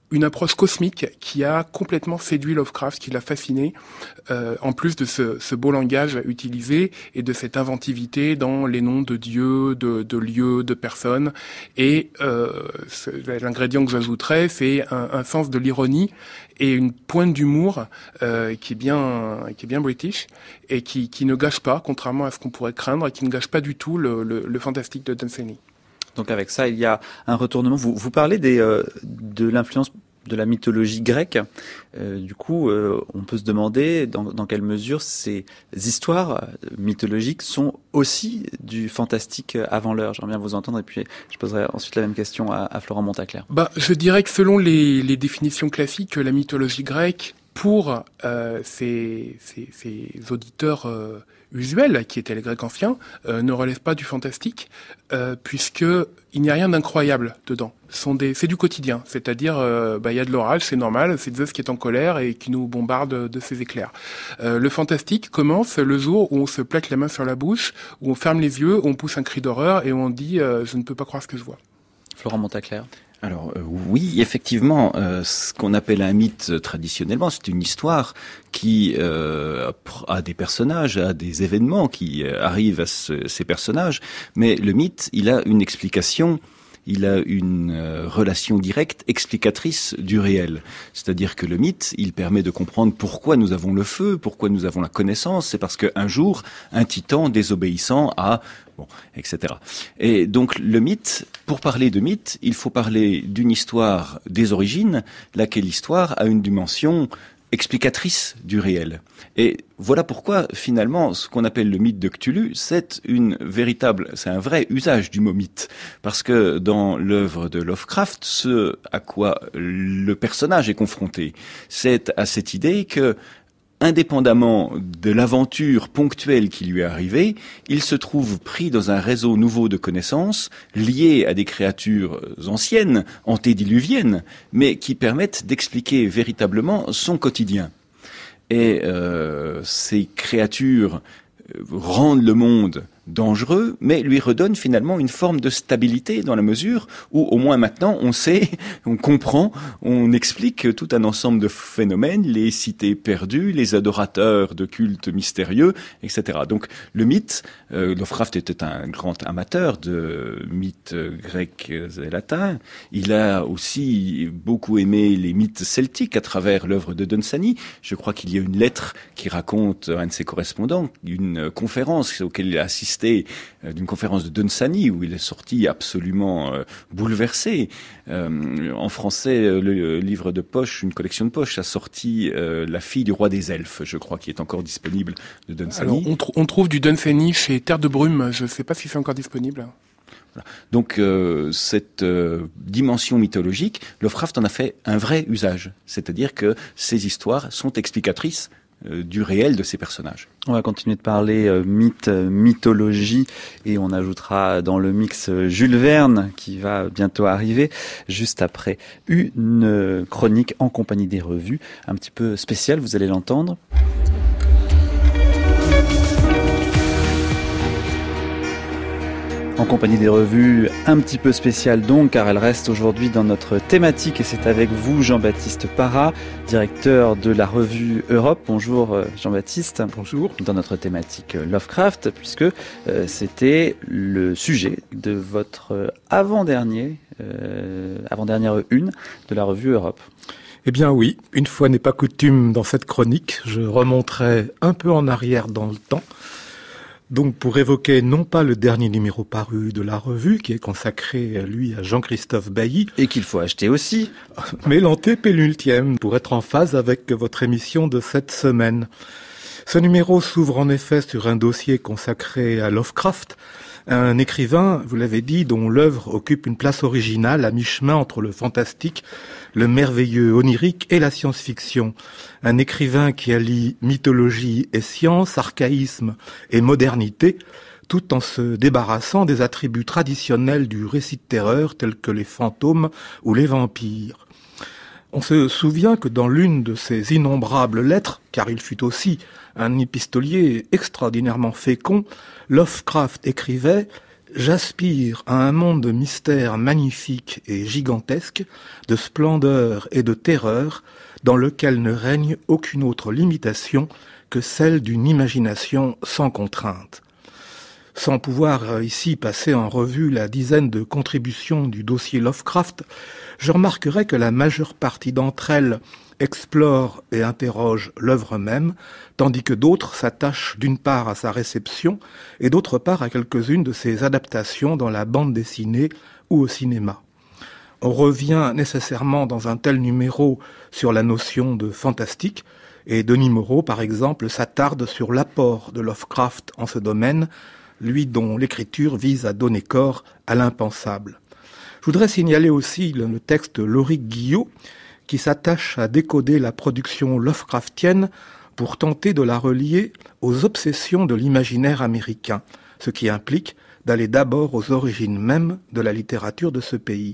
une approche cosmique qui a complètement séduit Lovecraft, qui l'a fasciné, euh, en plus de ce, ce beau langage utilisé et de cette inventivité dans les noms de dieux, de, de lieux, de personnes. Et euh, l'ingrédient que j'ajouterais, c'est un, un sens de l'ironie et une pointe d'humour euh, qui est bien, qui est bien british et qui, qui ne gâche pas, contrairement à ce qu'on pourrait craindre, et qui ne gâche pas du tout le, le, le fantastique de Dunsany. Donc avec ça, il y a un retournement. Vous, vous parlez des, euh, de l'influence de la mythologie grecque. Euh, du coup, euh, on peut se demander dans, dans quelle mesure ces histoires mythologiques sont aussi du fantastique avant l'heure. J'aimerais bien vous entendre et puis je poserai ensuite la même question à, à Florent Montaclair. Bah, je dirais que selon les, les définitions classiques, la mythologie grecque, pour euh, ces, ces, ces auditeurs euh, usuels, qui étaient les Grecs anciens, euh, ne relève pas du fantastique, euh, puisque il n'y a rien d'incroyable dedans. Ce sont des, c'est du quotidien, c'est-à-dire, euh, bah, il y a de l'orage, c'est normal, c'est Zeus qui est en colère et qui nous bombarde de ses éclairs. Euh, le fantastique commence le jour où on se plaque la main sur la bouche, où on ferme les yeux, où on pousse un cri d'horreur et où on dit euh, « je ne peux pas croire ce que je vois ». Florent Montaclair. Alors euh, oui, effectivement, euh, ce qu'on appelle un mythe euh, traditionnellement, c'est une histoire qui euh, a des personnages, a des événements qui euh, arrivent à ce, ces personnages, mais le mythe, il a une explication. Il a une euh, relation directe, explicatrice du réel. C'est-à-dire que le mythe, il permet de comprendre pourquoi nous avons le feu, pourquoi nous avons la connaissance. C'est parce qu'un jour, un titan désobéissant a... Bon, et cetera. Et donc le mythe, pour parler de mythe, il faut parler d'une histoire des origines, laquelle histoire a une dimension explicatrice du réel. Et voilà pourquoi, finalement, ce qu'on appelle le mythe de Cthulhu, c'est une véritable, c'est un vrai usage du mot mythe. Parce que dans l'œuvre de Lovecraft, ce à quoi le personnage est confronté, c'est à cette idée que, indépendamment de l'aventure ponctuelle qui lui est arrivée, il se trouve pris dans un réseau nouveau de connaissances, lié à des créatures anciennes, antédiluviennes, mais qui permettent d'expliquer véritablement son quotidien. Et euh, ces créatures rendent le monde dangereux, mais lui redonne finalement une forme de stabilité dans la mesure où au moins maintenant on sait, on comprend, on explique tout un ensemble de phénomènes, les cités perdues, les adorateurs de cultes mystérieux, et cetera. Donc le mythe, euh, Lovecraft était un grand amateur de mythes grecs et latins. Il a aussi beaucoup aimé les mythes celtiques à travers l'œuvre de Dunsany. Je crois qu'il y a une lettre qui raconte un de ses correspondants, une conférence auquel il a assisté d'une conférence de Dunsany où il est sorti absolument euh, bouleversé. Euh, en français, le livre de poche, une collection de poche, a sorti euh, La fille du roi des elfes, je crois, qui est encore disponible de Dunsany. Alors, on, tr- on trouve du Dunsany chez Terre de Brume, je ne sais pas si c'est encore disponible. Voilà. Donc euh, cette euh, dimension mythologique, Lovecraft en a fait un vrai usage, c'est-à-dire que ces histoires sont explicatrices euh, du réel de ces personnages. On va continuer de parler euh, mythe, euh, mythologie, et on ajoutera dans le mix euh, Jules Verne qui va bientôt arriver, juste après une euh, chronique en compagnie des revues, un petit peu spéciale, vous allez l'entendre. En compagnie des revues, un petit peu spéciale donc, car elle reste aujourd'hui dans notre thématique, et c'est avec vous Jean-Baptiste Parra, directeur de la revue Europe. Bonjour Jean-Baptiste. Bonjour. Dans notre thématique Lovecraft, puisque euh, c'était le sujet de votre avant-dernier, euh, avant-dernière une de la revue Europe. Eh bien oui, une fois n'est pas coutume dans cette chronique, je remonterai un peu en arrière dans le temps. Donc pour évoquer non pas le dernier numéro paru de la revue, qui est consacré, lui, à Jean-Christophe Bailly. Et qu'il faut acheter aussi. Mais l'antépénultième, pour être en phase avec votre émission de cette semaine. Ce numéro s'ouvre en effet sur un dossier consacré à Lovecraft, un écrivain, vous l'avez dit, dont l'œuvre occupe une place originale à mi-chemin entre le fantastique, le merveilleux onirique et la science-fiction. Un écrivain qui allie mythologie et science, archaïsme et modernité, tout en se débarrassant des attributs traditionnels du récit de terreur tels que les fantômes ou les vampires. On se souvient que dans l'une de ses innombrables lettres, car il fut aussi un épistolier extraordinairement fécond, Lovecraft écrivait « « J'aspire à un monde de mystère magnifique et gigantesque, de splendeur et de terreur, dans lequel ne règne aucune autre limitation que celle d'une imagination sans contrainte. » Sans pouvoir ici passer en revue la dizaine de contributions du dossier Lovecraft, je remarquerai que la majeure partie d'entre elles explore et interroge l'œuvre même, tandis que d'autres s'attachent d'une part à sa réception et d'autre part à quelques-unes de ses adaptations dans la bande dessinée ou au cinéma. On revient nécessairement dans un tel numéro sur la notion de fantastique, et Denis Moreau, par exemple, s'attarde sur l'apport de Lovecraft en ce domaine, lui dont l'écriture vise à donner corps à l'impensable. Je voudrais signaler aussi le texte de Lauric Guillot, qui s'attache à décoder la production Lovecraftienne pour tenter de la relier aux obsessions de l'imaginaire américain, ce qui implique d'aller d'abord aux origines mêmes de la littérature de ce pays.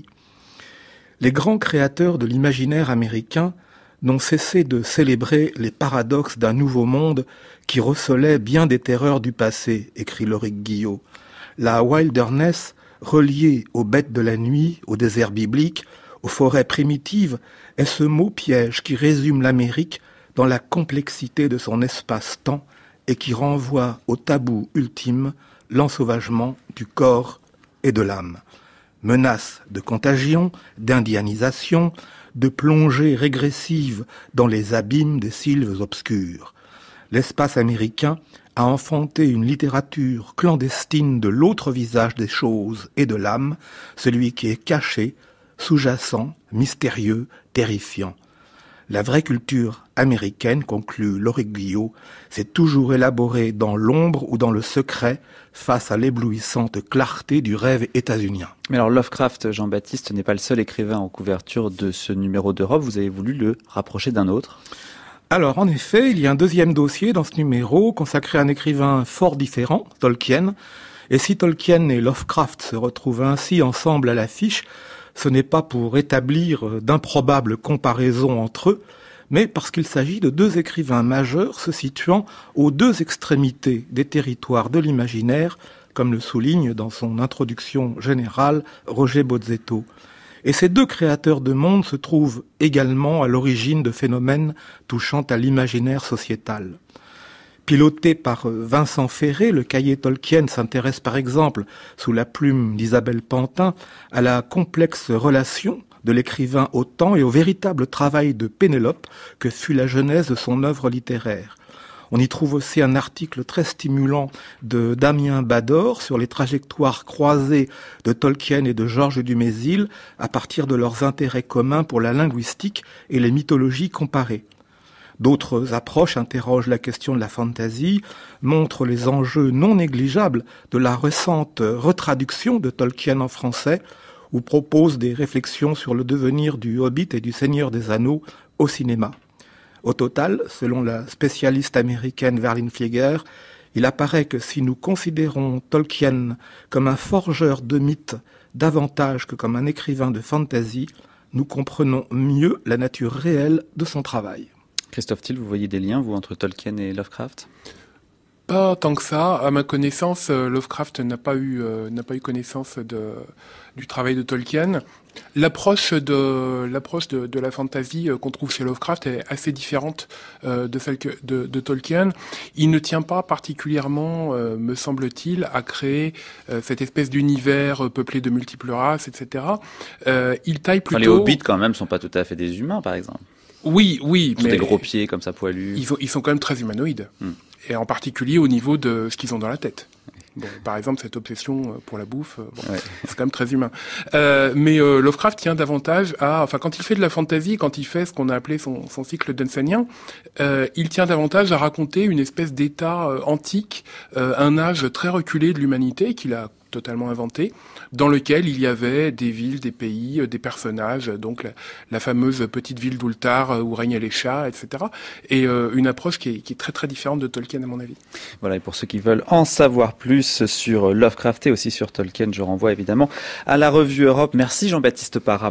Les grands créateurs de l'imaginaire américain n'ont cessé de célébrer les paradoxes d'un nouveau monde qui recelait bien des terreurs du passé, écrit Lauric Guillot. La wilderness, reliée aux bêtes de la nuit, au désert biblique, aux forêts primitives, est ce mot piège qui résume l'Amérique dans la complexité de son espace-temps et qui renvoie au tabou ultime, l'ensauvagement du corps et de l'âme. Menace de contagion, d'indianisation, de plongée régressive dans les abîmes des sylves obscurs. L'espace américain a enfanté une littérature clandestine de l'autre visage des choses et de l'âme, celui qui est caché, sous-jacent, mystérieux, terrifiant. La vraie culture américaine, conclut Lauric Guillot, s'est toujours élaborée dans l'ombre ou dans le secret, face à l'éblouissante clarté du rêve états-unien. Mais alors Lovecraft, Jean-Baptiste, n'est pas le seul écrivain en couverture de ce numéro d'Europe. Vous avez voulu le rapprocher d'un autre. Alors, en effet, il y a un deuxième dossier dans ce numéro consacré à un écrivain fort différent, Tolkien. Et si Tolkien et Lovecraft se retrouvent ainsi ensemble à l'affiche, ce n'est pas pour établir d'improbables comparaisons entre eux, mais parce qu'il s'agit de deux écrivains majeurs se situant aux deux extrémités des territoires de l'imaginaire, comme le souligne dans son introduction générale Roger Bozzetto. Et ces deux créateurs de monde se trouvent également à l'origine de phénomènes touchant à l'imaginaire sociétal. Piloté par Vincent Ferré, le cahier Tolkien s'intéresse par exemple, sous la plume d'Isabelle Pantin, à la complexe relation de l'écrivain au temps et au véritable travail de Pénélope que fut la genèse de son œuvre littéraire. On y trouve aussi un article très stimulant de Damien Bador sur les trajectoires croisées de Tolkien et de Georges Dumézil à partir de leurs intérêts communs pour la linguistique et les mythologies comparées. D'autres approches interrogent la question de la fantasy, montrent les enjeux non négligeables de la récente retraduction de Tolkien en français, ou proposent des réflexions sur le devenir du Hobbit et du Seigneur des Anneaux au cinéma. Au total, selon la spécialiste américaine Verlyn Flieger, il apparaît que si nous considérons Tolkien comme un forgeur de mythes davantage que comme un écrivain de fantasy, nous comprenons mieux la nature réelle de son travail. Christophe Thiel, vous voyez des liens, vous, entre Tolkien et Lovecraft ? Pas tant que ça. À ma connaissance, Lovecraft n'a pas eu euh, n'a pas eu connaissance de du travail de Tolkien. L'approche de l'approche de, de la fantasy euh, qu'on trouve chez Lovecraft est assez différente euh, de celle que, de, de Tolkien. Il ne tient pas particulièrement, euh, me semble-t-il, à créer euh, cette espèce d'univers peuplé de multiples races, et cetera. Euh, il taille plutôt. Enfin, les hobbits, quand même, sont pas tout à fait des humains, par exemple. Oui, oui, ils mais ont des gros pieds comme ça poilus. Ils, ont, ils sont quand même très humanoïdes, hmm. et en particulier au niveau de ce qu'ils ont dans la tête. Bon, par exemple, cette obsession pour la bouffe, bon, ouais. C'est quand même très humain. Euh, mais euh, Lovecraft tient davantage à, enfin, quand il fait de la fantasy, quand il fait ce qu'on a appelé son, son cycle dunsanien, euh, il tient davantage à raconter une espèce d'état euh, antique, euh, un âge très reculé de l'humanité qu'il a totalement inventé, dans lequel il y avait des villes, des pays, des personnages, donc la, la fameuse petite ville d'Ultar où régnaient les chats, et cetera. Et euh, une approche qui est, qui est très très différente de Tolkien à mon avis. Voilà, et pour ceux qui veulent en savoir plus sur Lovecraft et aussi sur Tolkien, je renvoie évidemment à la revue Europe. Merci Jean-Baptiste Parra.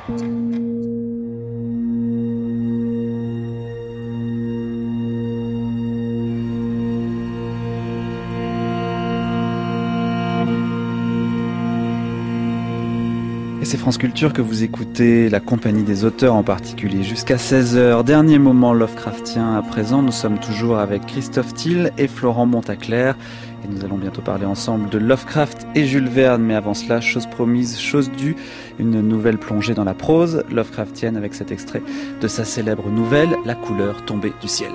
C'est France Culture que vous écoutez, la compagnie des auteurs en particulier, jusqu'à seize heures. Dernier moment Lovecraftien à présent. Nous sommes toujours avec Christophe Thiel et Florent Montaclair. Et nous allons bientôt parler ensemble de Lovecraft et Jules Verne. Mais avant cela, chose promise, chose due, une nouvelle plongée dans la prose Lovecraftienne avec cet extrait de sa célèbre nouvelle, La couleur tombée du ciel.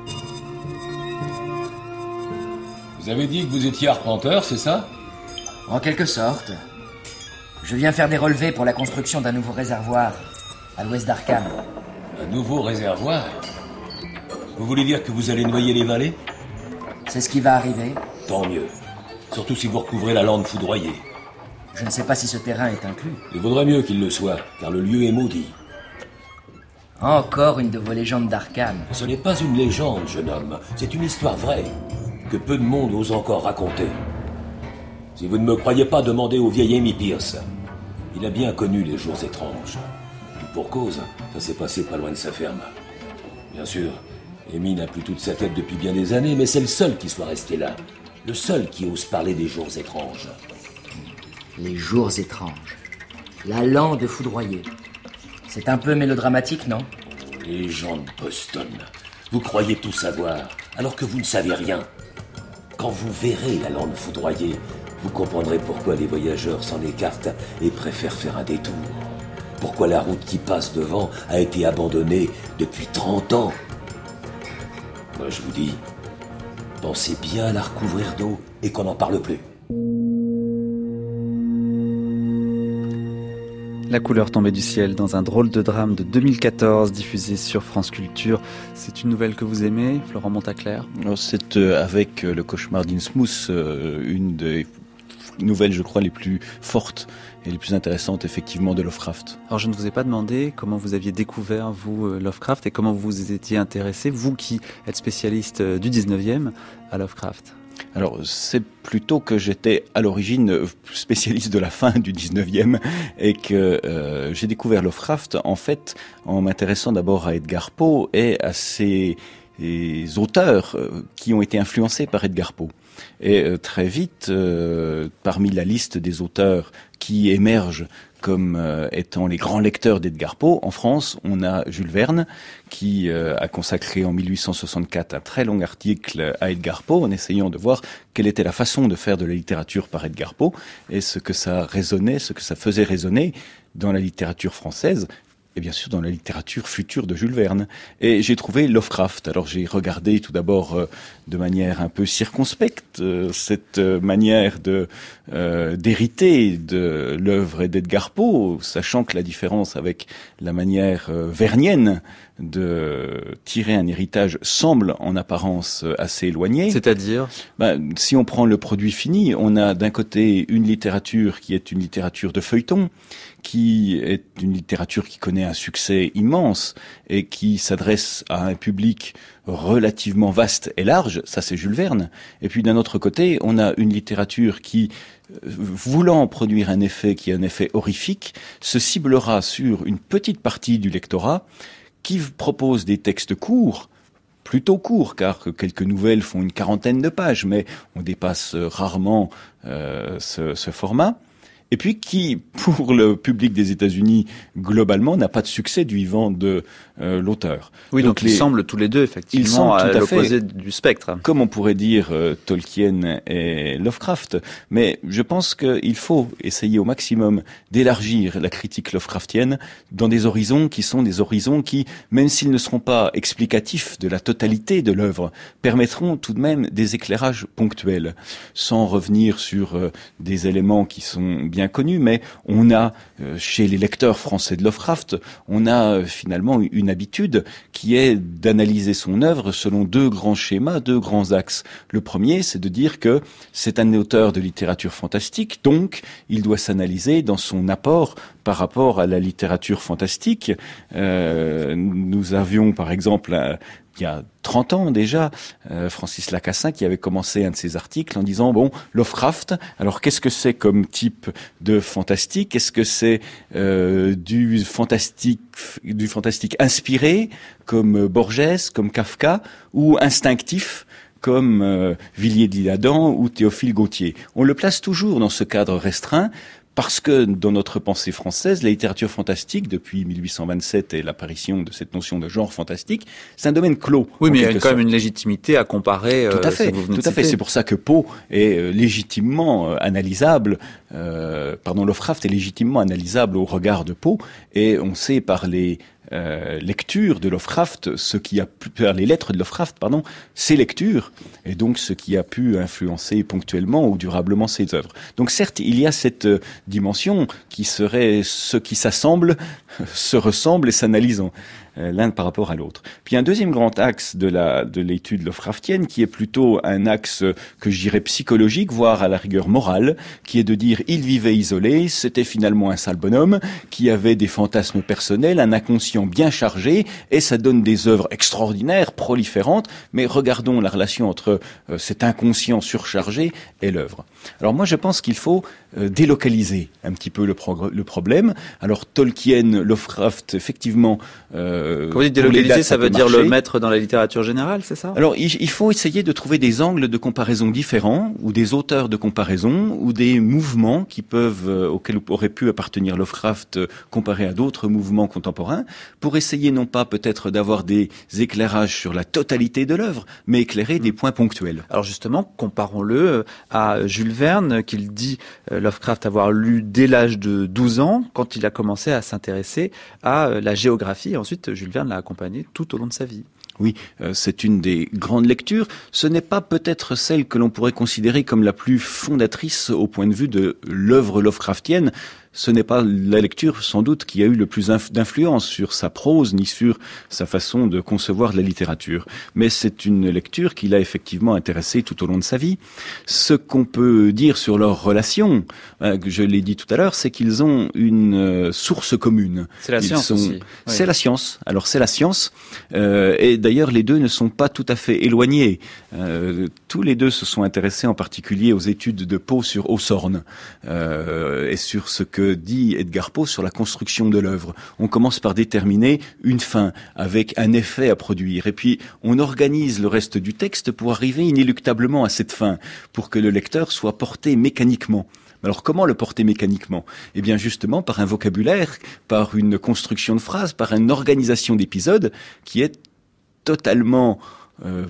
Vous avez dit que vous étiez arpenteur, c'est ça ? En quelque sorte. Je viens faire des relevés pour la construction d'un nouveau réservoir à l'ouest d'Arkham. Un nouveau réservoir ? Vous voulez dire que vous allez noyer les vallées ? C'est ce qui va arriver. Tant mieux. Surtout si vous recouvrez la lande foudroyée. Je ne sais pas si ce terrain est inclus. Il vaudrait mieux qu'il le soit, car le lieu est maudit. Encore une de vos légendes d'Arkham. Ce n'est pas une légende, jeune homme. C'est une histoire vraie, que peu de monde ose encore raconter. Si vous ne me croyez pas, demandez au vieil Amy Pierce. Il a bien connu les jours étranges. Et pour cause, ça s'est passé pas loin de sa ferme. Bien sûr, Amy n'a plus toute sa tête depuis bien des années, mais c'est le seul qui soit resté là. Le seul qui ose parler des jours étranges. Les jours étranges. La lande foudroyée. C'est un peu mélodramatique, non ? Les gens de Boston. Vous croyez tout savoir, alors que vous ne savez rien. Quand vous verrez la lande foudroyée, vous comprendrez pourquoi les voyageurs s'en écartent et préfèrent faire un détour. Pourquoi la route qui passe devant a été abandonnée depuis trente ans. Moi je vous dis, pensez bien à la recouvrir d'eau et qu'on n'en parle plus. La couleur tombée du ciel dans un drôle de drame de deux mille quatorze diffusé sur France Culture. C'est une nouvelle que vous aimez, Florent Montaclair ? C'est euh, avec euh, le cauchemar d'Innsmouth, euh, une des nouvelles, je crois, les plus fortes et les plus intéressantes, effectivement, de Lovecraft. Alors, je ne vous ai pas demandé comment vous aviez découvert, vous, Lovecraft, et comment vous vous étiez intéressé, vous qui êtes spécialiste du dix-neuvième, à Lovecraft. Alors, c'est plutôt que j'étais à l'origine spécialiste de la fin du dix-neuvième et que euh, j'ai découvert Lovecraft, en fait, en m'intéressant d'abord à Edgar Poe et à ses, ses auteurs euh, qui ont été influencés par Edgar Poe. Et euh, très vite, euh, parmi la liste des auteurs qui émergent comme euh, étant les grands lecteurs d'Edgar Poe, en France, on a Jules Verne, qui euh, a consacré en mille huit cent soixante-quatre un très long article à Edgar Poe, en essayant de voir quelle était la façon de faire de la littérature par Edgar Poe, et ce que ça résonnait, ce que ça faisait résonner dans la littérature française, et bien sûr dans la littérature future de Jules Verne. Et j'ai trouvé Lovecraft. Alors j'ai regardé tout d'abord euh, de manière un peu circonspecte euh, cette euh, manière de euh, d'hériter de l'œuvre d'Edgar Poe, sachant que la différence avec la manière euh, vernienne de tirer un héritage semble en apparence assez éloigné. C'est-à-dire ? Ben, si on prend le produit fini, on a d'un côté une littérature qui est une littérature de feuilleton, qui est une littérature qui connaît un succès immense et qui s'adresse à un public relativement vaste et large, ça c'est Jules Verne. Et puis d'un autre côté, on a une littérature qui, voulant produire un effet qui est un effet horrifique, se ciblera sur une petite partie du lectorat qui propose des textes courts, plutôt courts, car quelques nouvelles font une quarantaine de pages, mais on dépasse rarement euh, ce, ce format. Et puis qui, pour le public des États-Unis, globalement, n'a pas de succès du vivant de euh, l'auteur. Oui, donc, donc les, ils semblent tous les deux, effectivement, ils sont à, à l'opposé du spectre. Comme on pourrait dire euh, Tolkien et Lovecraft. Mais je pense qu'il faut essayer au maximum d'élargir la critique Lovecraftienne dans des horizons qui sont des horizons qui, même s'ils ne seront pas explicatifs de la totalité de l'œuvre, permettront tout de même des éclairages ponctuels, sans revenir sur euh, des éléments qui sont bien connu, mais on a, euh, chez les lecteurs français de Lovecraft, on a euh, finalement une habitude qui est d'analyser son œuvre selon deux grands schémas, deux grands axes. Le premier, c'est de dire que c'est un auteur de littérature fantastique, donc il doit s'analyser dans son apport par rapport à la littérature fantastique. Euh, nous avions par exemple un, il y a trente ans déjà, euh, Francis Lacassin qui avait commencé un de ses articles en disant, bon, Lovecraft, alors qu'est-ce que c'est comme type de fantastique? Est-ce que c'est euh, du fantastique du fantastique inspiré, comme Borges, comme Kafka, ou instinctif, comme euh, Villiers de l'Isle-Adam ou Théophile Gautier? On le place toujours dans ce cadre restreint, parce que dans notre pensée française, la littérature fantastique, depuis mille huit cent vingt-sept et l'apparition de cette notion de genre fantastique, c'est un domaine clos. Oui, mais il y a quand même une légitimité à comparer. Tout à fait, tout à fait. C'est pour ça que Poe est euh, légitimement euh, analysable, euh, pardon, Lovecraft est légitimement analysable au regard de Poe, et on sait par les Euh, lecture de Lovecraft, ce qui a pu, les lettres de Lovecraft, pardon, ses lectures, et donc ce qui a pu influencer ponctuellement ou durablement ses œuvres. Donc certes, il y a cette euh, dimension qui serait ce qui s'assemble, se ressemble et s'analyse euh, l'un par rapport à l'autre. Puis un deuxième grand axe de la de l'étude Lovecraftienne, qui est plutôt un axe que je dirais psychologique, voire à la rigueur morale, qui est de dire il vivait isolé, c'était finalement un sale bonhomme, qui avait des fantasmes personnels, un inconscient bien chargé, et ça donne des œuvres extraordinaires, proliférantes, mais regardons la relation entre euh, cet inconscient surchargé et l'œuvre. Alors moi je pense qu'il faut euh, délocaliser un petit peu le, progr- le problème. Alors Tolkien, Lovecraft, effectivement... Euh, Quand vous dites délocaliser, dates, ça, ça veut dire marcher. Le mettre dans la littérature générale, c'est ça? Alors il, il faut essayer de trouver des angles de comparaison différents, ou des auteurs de comparaison, ou des mouvements qui peuvent, euh, auxquels aurait pu appartenir Lovecraft euh, comparé à d'autres mouvements contemporains, pour essayer non pas peut-être d'avoir des éclairages sur la totalité de l'œuvre, mais éclairer mmh. des points ponctuels. Alors justement, comparons-le à Jules Verne, qu'il dit euh, Lovecraft avoir lu dès l'âge de douze ans, quand il a commencé à s'intéresser à euh, la géographie. Ensuite, Jules Verne l'a accompagné tout au long de sa vie. Oui, euh, c'est une des grandes lectures. Ce n'est pas peut-être celle que l'on pourrait considérer comme la plus fondatrice au point de vue de l'œuvre Lovecraftienne. Ce n'est pas la lecture, sans doute, qui a eu le plus d'influence sur sa prose, ni sur sa façon de concevoir la littérature. Mais c'est une lecture qui l'a effectivement intéressé tout au long de sa vie. Ce qu'on peut dire sur leur relation, euh, je l'ai dit tout à l'heure, c'est qu'ils ont une euh, source commune. C'est la Ils science sont... aussi. Oui. C'est la science. Alors c'est la science. Euh, et d'ailleurs, les deux ne sont pas tout à fait éloignés. Euh, tous les deux se sont intéressés en particulier aux études de Poe sur Hawthorne euh, et sur ce que dit Edgar Poe sur la construction de l'œuvre. On commence par déterminer une fin avec un effet à produire, et puis on organise le reste du texte pour arriver inéluctablement à cette fin, pour que le lecteur soit porté mécaniquement. Alors comment le porter mécaniquement? Eh bien justement par un vocabulaire, par une construction de phrases, par une organisation d'épisodes qui est totalement euh,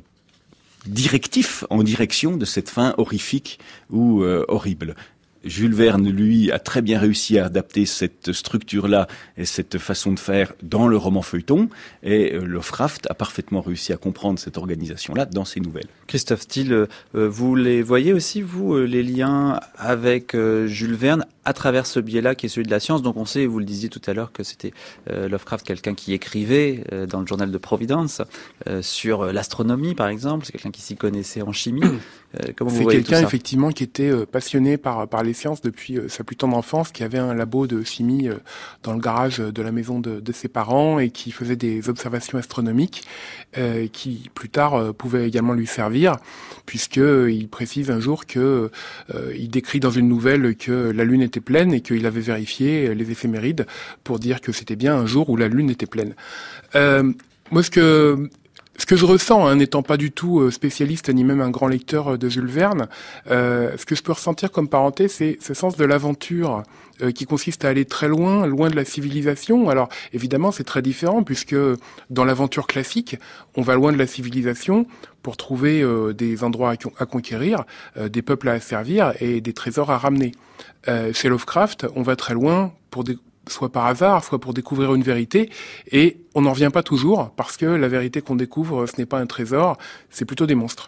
directif en direction de cette fin horrifique ou euh, horrible. Jules Verne, lui, a très bien réussi à adapter cette structure-là et cette façon de faire dans le roman feuilleton, et Lovecraft a parfaitement réussi à comprendre cette organisation-là dans ses nouvelles. Christophe Thiel, euh, vous les voyez aussi, vous, euh, les liens avec euh, Jules Verne à travers ce biais-là qui est celui de la science? Donc on sait, vous le disiez tout à l'heure, que c'était euh, Lovecraft, quelqu'un qui écrivait euh, dans le journal de Providence euh, sur euh, l'astronomie, par exemple. C'est quelqu'un qui s'y connaissait en chimie. Euh, comment vous voyez tout ça? C'est quelqu'un, effectivement, qui était euh, passionné par, par les sciences depuis euh, sa plus tendre enfance, qui avait un labo de chimie euh, dans le garage de la maison de, de ses parents, et qui faisait des observations astronomiques euh, qui, plus tard, euh, pouvaient également lui servir, puisque euh, il précise un jour que euh, il décrit dans une nouvelle que la Lune était pleine et qu'il avait vérifié les éphémérides pour dire que c'était bien un jour où la Lune était pleine. Euh, moi, ce que Ce que je ressens, hein, n'étant pas du tout spécialiste ni même un grand lecteur de Jules Verne, euh, ce que je peux ressentir comme parenté, c'est ce sens de l'aventure euh, qui consiste à aller très loin, loin de la civilisation. Alors évidemment, c'est très différent, puisque dans l'aventure classique, on va loin de la civilisation pour trouver euh, des endroits à, con- à conquérir, euh, des peuples à asservir et des trésors à ramener. Euh, chez Lovecraft, on va très loin pour des soit par hasard, soit pour découvrir une vérité, et on n'en revient pas toujours, parce que la vérité qu'on découvre, ce n'est pas un trésor, c'est plutôt des monstres.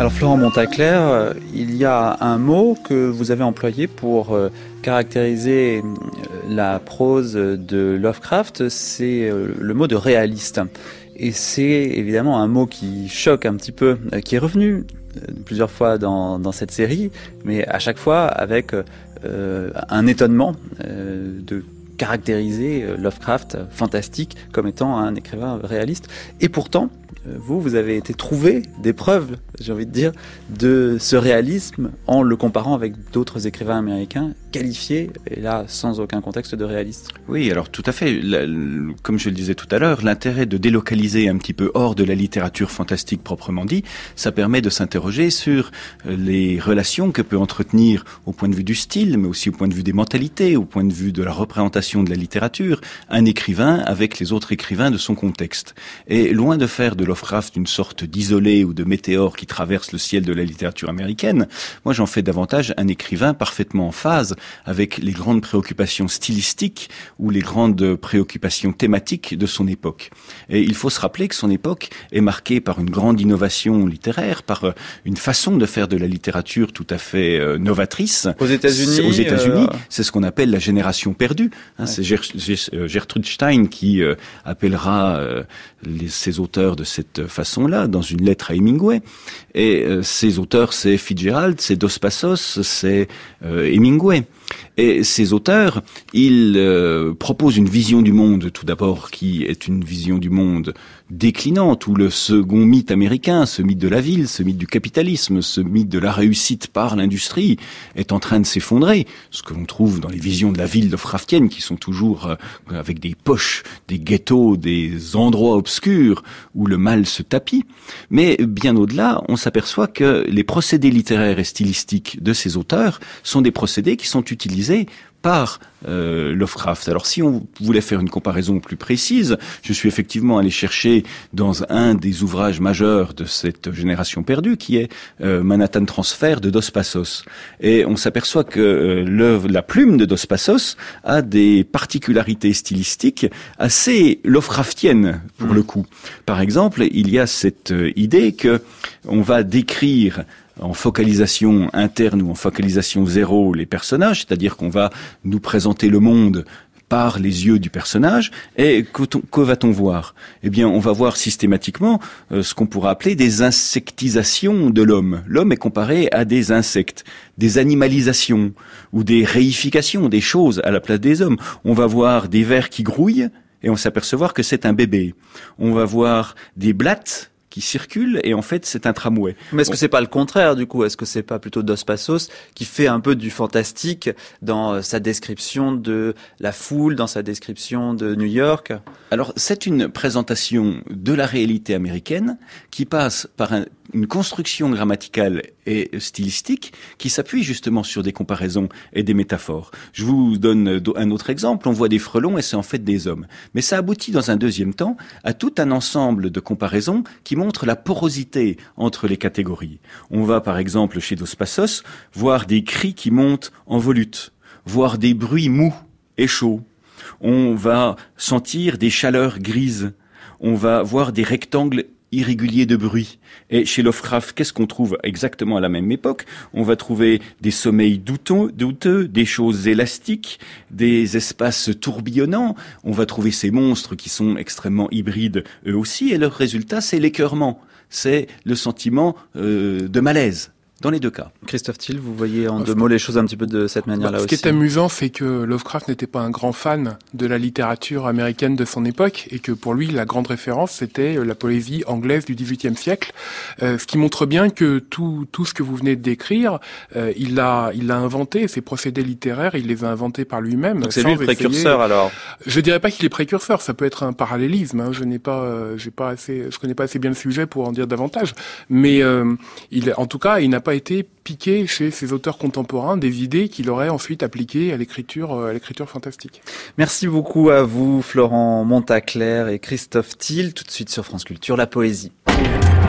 Alors Florent Montaclair, euh, il y a un mot que vous avez employé pour euh, caractériser euh, la prose de Lovecraft, c'est euh, le mot de réaliste. Et c'est évidemment un mot qui choque un petit peu, euh, qui est revenu euh, plusieurs fois dans, dans cette série, mais à chaque fois avec euh, un étonnement euh, de caractériser Lovecraft, fantastique, comme étant un écrivain réaliste. Et pourtant, vous, vous avez été trouvé des preuves, j'ai envie de dire, de ce réalisme en le comparant avec d'autres écrivains américains qualifiés, et là, sans aucun contexte de réaliste. Oui, alors tout à fait. La, le, comme je le disais tout à l'heure, l'intérêt de délocaliser un petit peu hors de la littérature fantastique proprement dit, ça permet de s'interroger sur les relations que peut entretenir au point de vue du style, mais aussi au point de vue des mentalités, au point de vue de la représentation de la littérature, un écrivain avec les autres écrivains de son contexte. Et loin de faire de Lovecraft une sorte d'isolé ou de météore qui traverse le ciel de la littérature américaine, moi j'en fais davantage un écrivain parfaitement en phase avec les grandes préoccupations stylistiques ou les grandes préoccupations thématiques de son époque. Et il faut se rappeler que son époque est marquée par une grande innovation littéraire, par une façon de faire de la littérature tout à fait euh, novatrice. Aux États-Unis, aux États-Unis, euh... c'est ce qu'on appelle la génération perdue. Hein, ouais. C'est Ger- Gertrude Stein qui euh, appellera euh, les, ces auteurs de cette façon-là dans une lettre à Hemingway. Et euh, ces auteurs, c'est Fitzgerald, c'est Dos Passos, c'est euh, Hemingway. Et ces auteurs, ils euh, proposent une vision du monde, tout d'abord, qui est une vision du monde déclinante, où le second mythe américain, ce mythe de la ville, ce mythe du capitalisme, ce mythe de la réussite par l'industrie, est en train de s'effondrer. Ce que l'on trouve dans les visions de la ville Lovecraftienne, qui sont toujours euh, avec des poches, des ghettos, des endroits obscurs où le mal se tapit. Mais bien au-delà, on s'aperçoit que les procédés littéraires et stylistiques de ces auteurs sont des procédés qui sont utilisés par euh, Lovecraft. Alors si on voulait faire une comparaison plus précise, je suis effectivement allé chercher dans un des ouvrages majeurs de cette génération perdue, qui est euh, Manhattan Transfer de Dos Passos. Et on s'aperçoit que euh, l'œuvre, la plume de Dos Passos a des particularités stylistiques assez Lovecraftiennes pour mmh. le coup. Par exemple, il y a cette euh, idée que on va décrire en focalisation interne ou en focalisation zéro les personnages, c'est-à-dire qu'on va nous présenter le monde par les yeux du personnage, et que, que va-t-on voir ? Eh bien, on va voir systématiquement euh, ce qu'on pourrait appeler des insectisations de l'homme. L'homme est comparé à des insectes, des animalisations ou des réifications, des choses à la place des hommes. On va voir des vers qui grouillent et on s'apercevoir que c'est un bébé. On va voir des blattes qui circule et en fait c'est un tramway. Mais est-ce que c'est pas le contraire du coup ? Est-ce que c'est pas plutôt Dos Passos qui fait un peu du fantastique dans sa description de la foule, dans sa description de New York ? Alors c'est une présentation de la réalité américaine qui passe par un, une construction grammaticale et stylistique qui s'appuie justement sur des comparaisons et des métaphores. Je vous donne un autre exemple, on voit des frelons et c'est en fait des hommes. Mais ça aboutit dans un deuxième temps à tout un ensemble de comparaisons qui montrent la porosité entre les catégories. On va par exemple chez Dos Passos voir des cris qui montent en volutes, voir des bruits mous et chauds. On va sentir des chaleurs grises. On va voir des rectangles irréguliers de bruit. Et chez Lovecraft, qu'est-ce qu'on trouve exactement à la même époque ? On va trouver des sommeils douteux, douteux, des choses élastiques, des espaces tourbillonnants. On va trouver ces monstres qui sont extrêmement hybrides eux aussi. Et leur résultat, c'est l'écœurement. C'est le sentiment euh, de malaise. Dans les deux cas. Christophe Thiel, vous voyez en deux mots les choses un petit peu de cette manière-là bah, aussi. Ce qui est amusant, c'est que Lovecraft n'était pas un grand fan de la littérature américaine de son époque et que pour lui, la grande référence, c'était la poésie anglaise du dix-huitième siècle. Euh, ce qui montre bien que tout, tout ce que vous venez de décrire, euh, il l'a, il l'a inventé. Ses procédés littéraires, il les a inventés par lui-même. Donc c'est lui le précurseur alors. Je dirais pas qu'il est précurseur. Ça peut être un parallélisme. Hein. Je n'ai pas, euh, j'ai pas assez, je connais pas assez bien le sujet pour en dire davantage. Mais euh, il, en tout cas, il n'a pas été piqué chez ses auteurs contemporains des idées qu'il aurait ensuite appliquées à l'écriture, à l'écriture fantastique. Merci beaucoup à vous, Florent Montaclair et Christophe Thiel. Tout de suite sur France Culture, la poésie. Holy,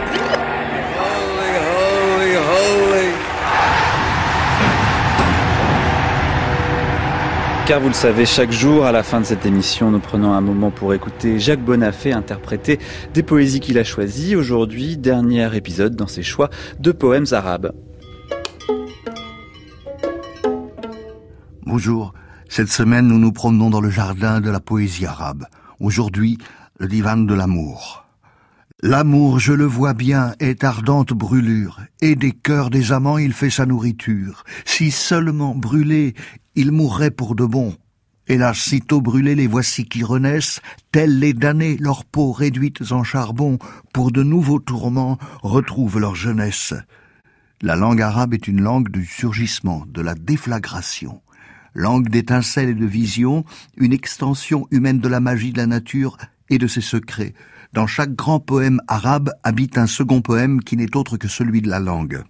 holy, holy. Car vous le savez, chaque jour, à la fin de cette émission, nous prenons un moment pour écouter Jacques Bonafé interpréter des poésies qu'il a choisies. Aujourd'hui, dernier épisode dans ses choix de poèmes arabes. Bonjour. Cette semaine, nous nous promenons dans le jardin de la poésie arabe. Aujourd'hui, le divan de l'amour. L'amour, je le vois bien, est ardente brûlure, et des cœurs des amants il fait sa nourriture. Si seulement brûlés, ils mourraient pour de bon. Hélas, sitôt brûlés, les voici qui renaissent, tels les damnés, leurs peaux réduites en charbon, pour de nouveaux tourments, retrouvent leur jeunesse. La langue arabe est une langue du surgissement, de la déflagration. Langue d'étincelles et de visions, une extension humaine de la magie de la nature et de ses secrets. Dans chaque grand poème arabe habite un second poème qui n'est autre que celui de la langue.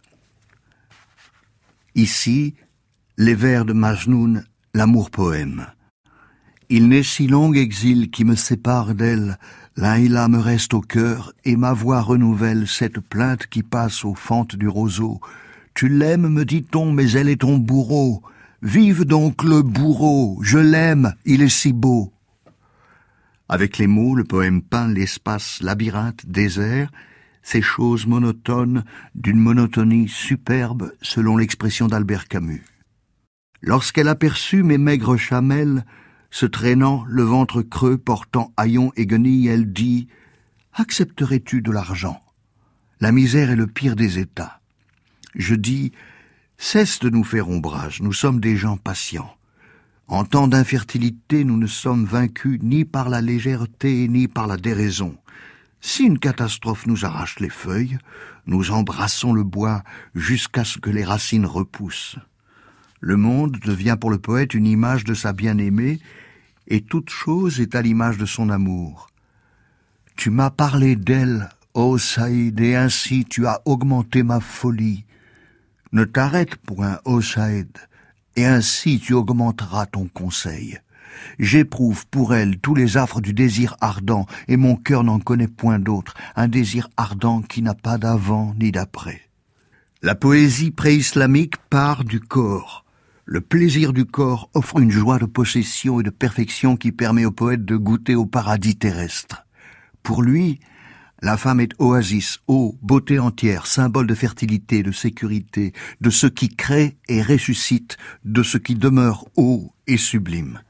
Ici, les vers de Majnoun, l'amour-poème. Il n'est si long exil qui me sépare d'elle, Laïla me reste au cœur, et ma voix renouvelle cette plainte qui passe aux fentes du roseau. Tu l'aimes, me dit-on, mais elle est ton bourreau. Vive donc le bourreau, je l'aime, il est si beau. Avec les mots, le poème peint l'espace labyrinthe, désert, ces choses monotones, d'une monotonie superbe, selon l'expression d'Albert Camus. Lorsqu'elle aperçut mes maigres chamelles, se traînant, le ventre creux, portant haillons et guenilles, elle dit « Accepterais-tu de l'argent ? La misère est le pire des états. » Je dis « Cesse de nous faire ombrage, nous sommes des gens patients. En temps d'infertilité, nous ne sommes vaincus ni par la légèreté ni par la déraison. Si une catastrophe nous arrache les feuilles, nous embrassons le bois jusqu'à ce que les racines repoussent. Le monde devient pour le poète une image de sa bien-aimée, et toute chose est à l'image de son amour. Tu m'as parlé d'elle, ô Saïd, et ainsi tu as augmenté ma folie. Ne t'arrête point, ô Saïd, et ainsi tu augmenteras ton conseil. J'éprouve pour elle tous les affres du désir ardent, et mon cœur n'en connaît point d'autre, un désir ardent qui n'a pas d'avant ni d'après. La poésie pré-islamique part du corps. Le plaisir du corps offre une joie de possession et de perfection qui permet au poète de goûter au paradis terrestre. Pour lui, la femme est oasis, eau, beauté entière, symbole de fertilité, de sécurité, de ce qui crée et ressuscite, de ce qui demeure haut et sublime.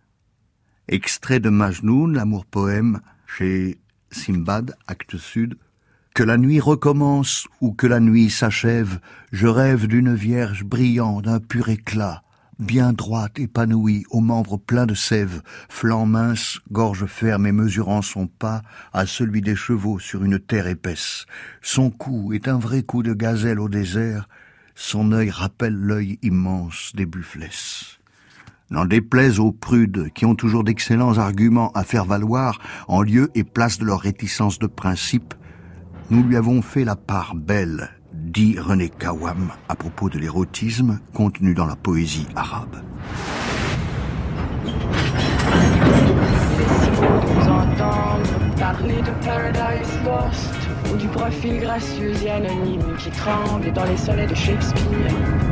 Extrait de Majnoun, l'amour-poème, chez Simbad, Actes Sud. Que la nuit recommence ou que la nuit s'achève, je rêve d'une vierge brillant d'un pur éclat, bien droite, épanouie, aux membres pleins de sève, flanc mince, gorge ferme et mesurant son pas à celui des chevaux sur une terre épaisse. Son cou est un vrai cou de gazelle au désert, son œil rappelle l'œil immense des bufflesses. N'en déplaise aux prudes qui ont toujours d'excellents arguments à faire valoir en lieu et place de leur réticence de principe, nous lui avons fait la part belle, dit René Kawam à propos de l'érotisme contenu dans la poésie arabe. Il est si beau de vous entendre parler de Paradise Lost ou du profil gracieux et anonyme qui tremble dans les sonnets de Shakespeare.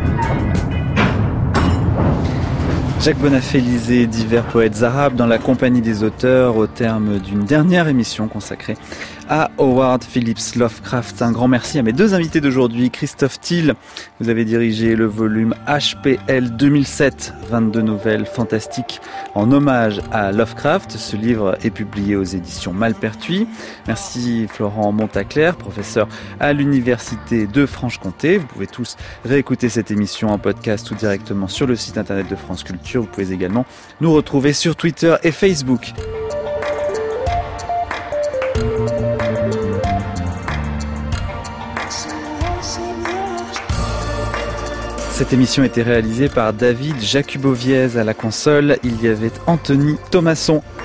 Jacques Bonafé lisait divers poètes arabes dans la compagnie des auteurs au terme d'une dernière émission consacrée à Howard Phillips Lovecraft. Un grand merci à mes deux invités d'aujourd'hui. Christophe Thiel, vous avez dirigé le volume H P L deux mille sept, vingt-deux nouvelles fantastiques en hommage à Lovecraft. Ce livre est publié aux éditions Malpertuis. Merci Florent Montaclair, professeur à l'Université de Franche-Comté. Vous pouvez tous réécouter cette émission en podcast ou directement sur le site internet de France Culture. Vous pouvez également nous retrouver sur Twitter et Facebook. Cette émission a été réalisée par David Jacuboviez à la console. Il y avait Anthony Thomasson.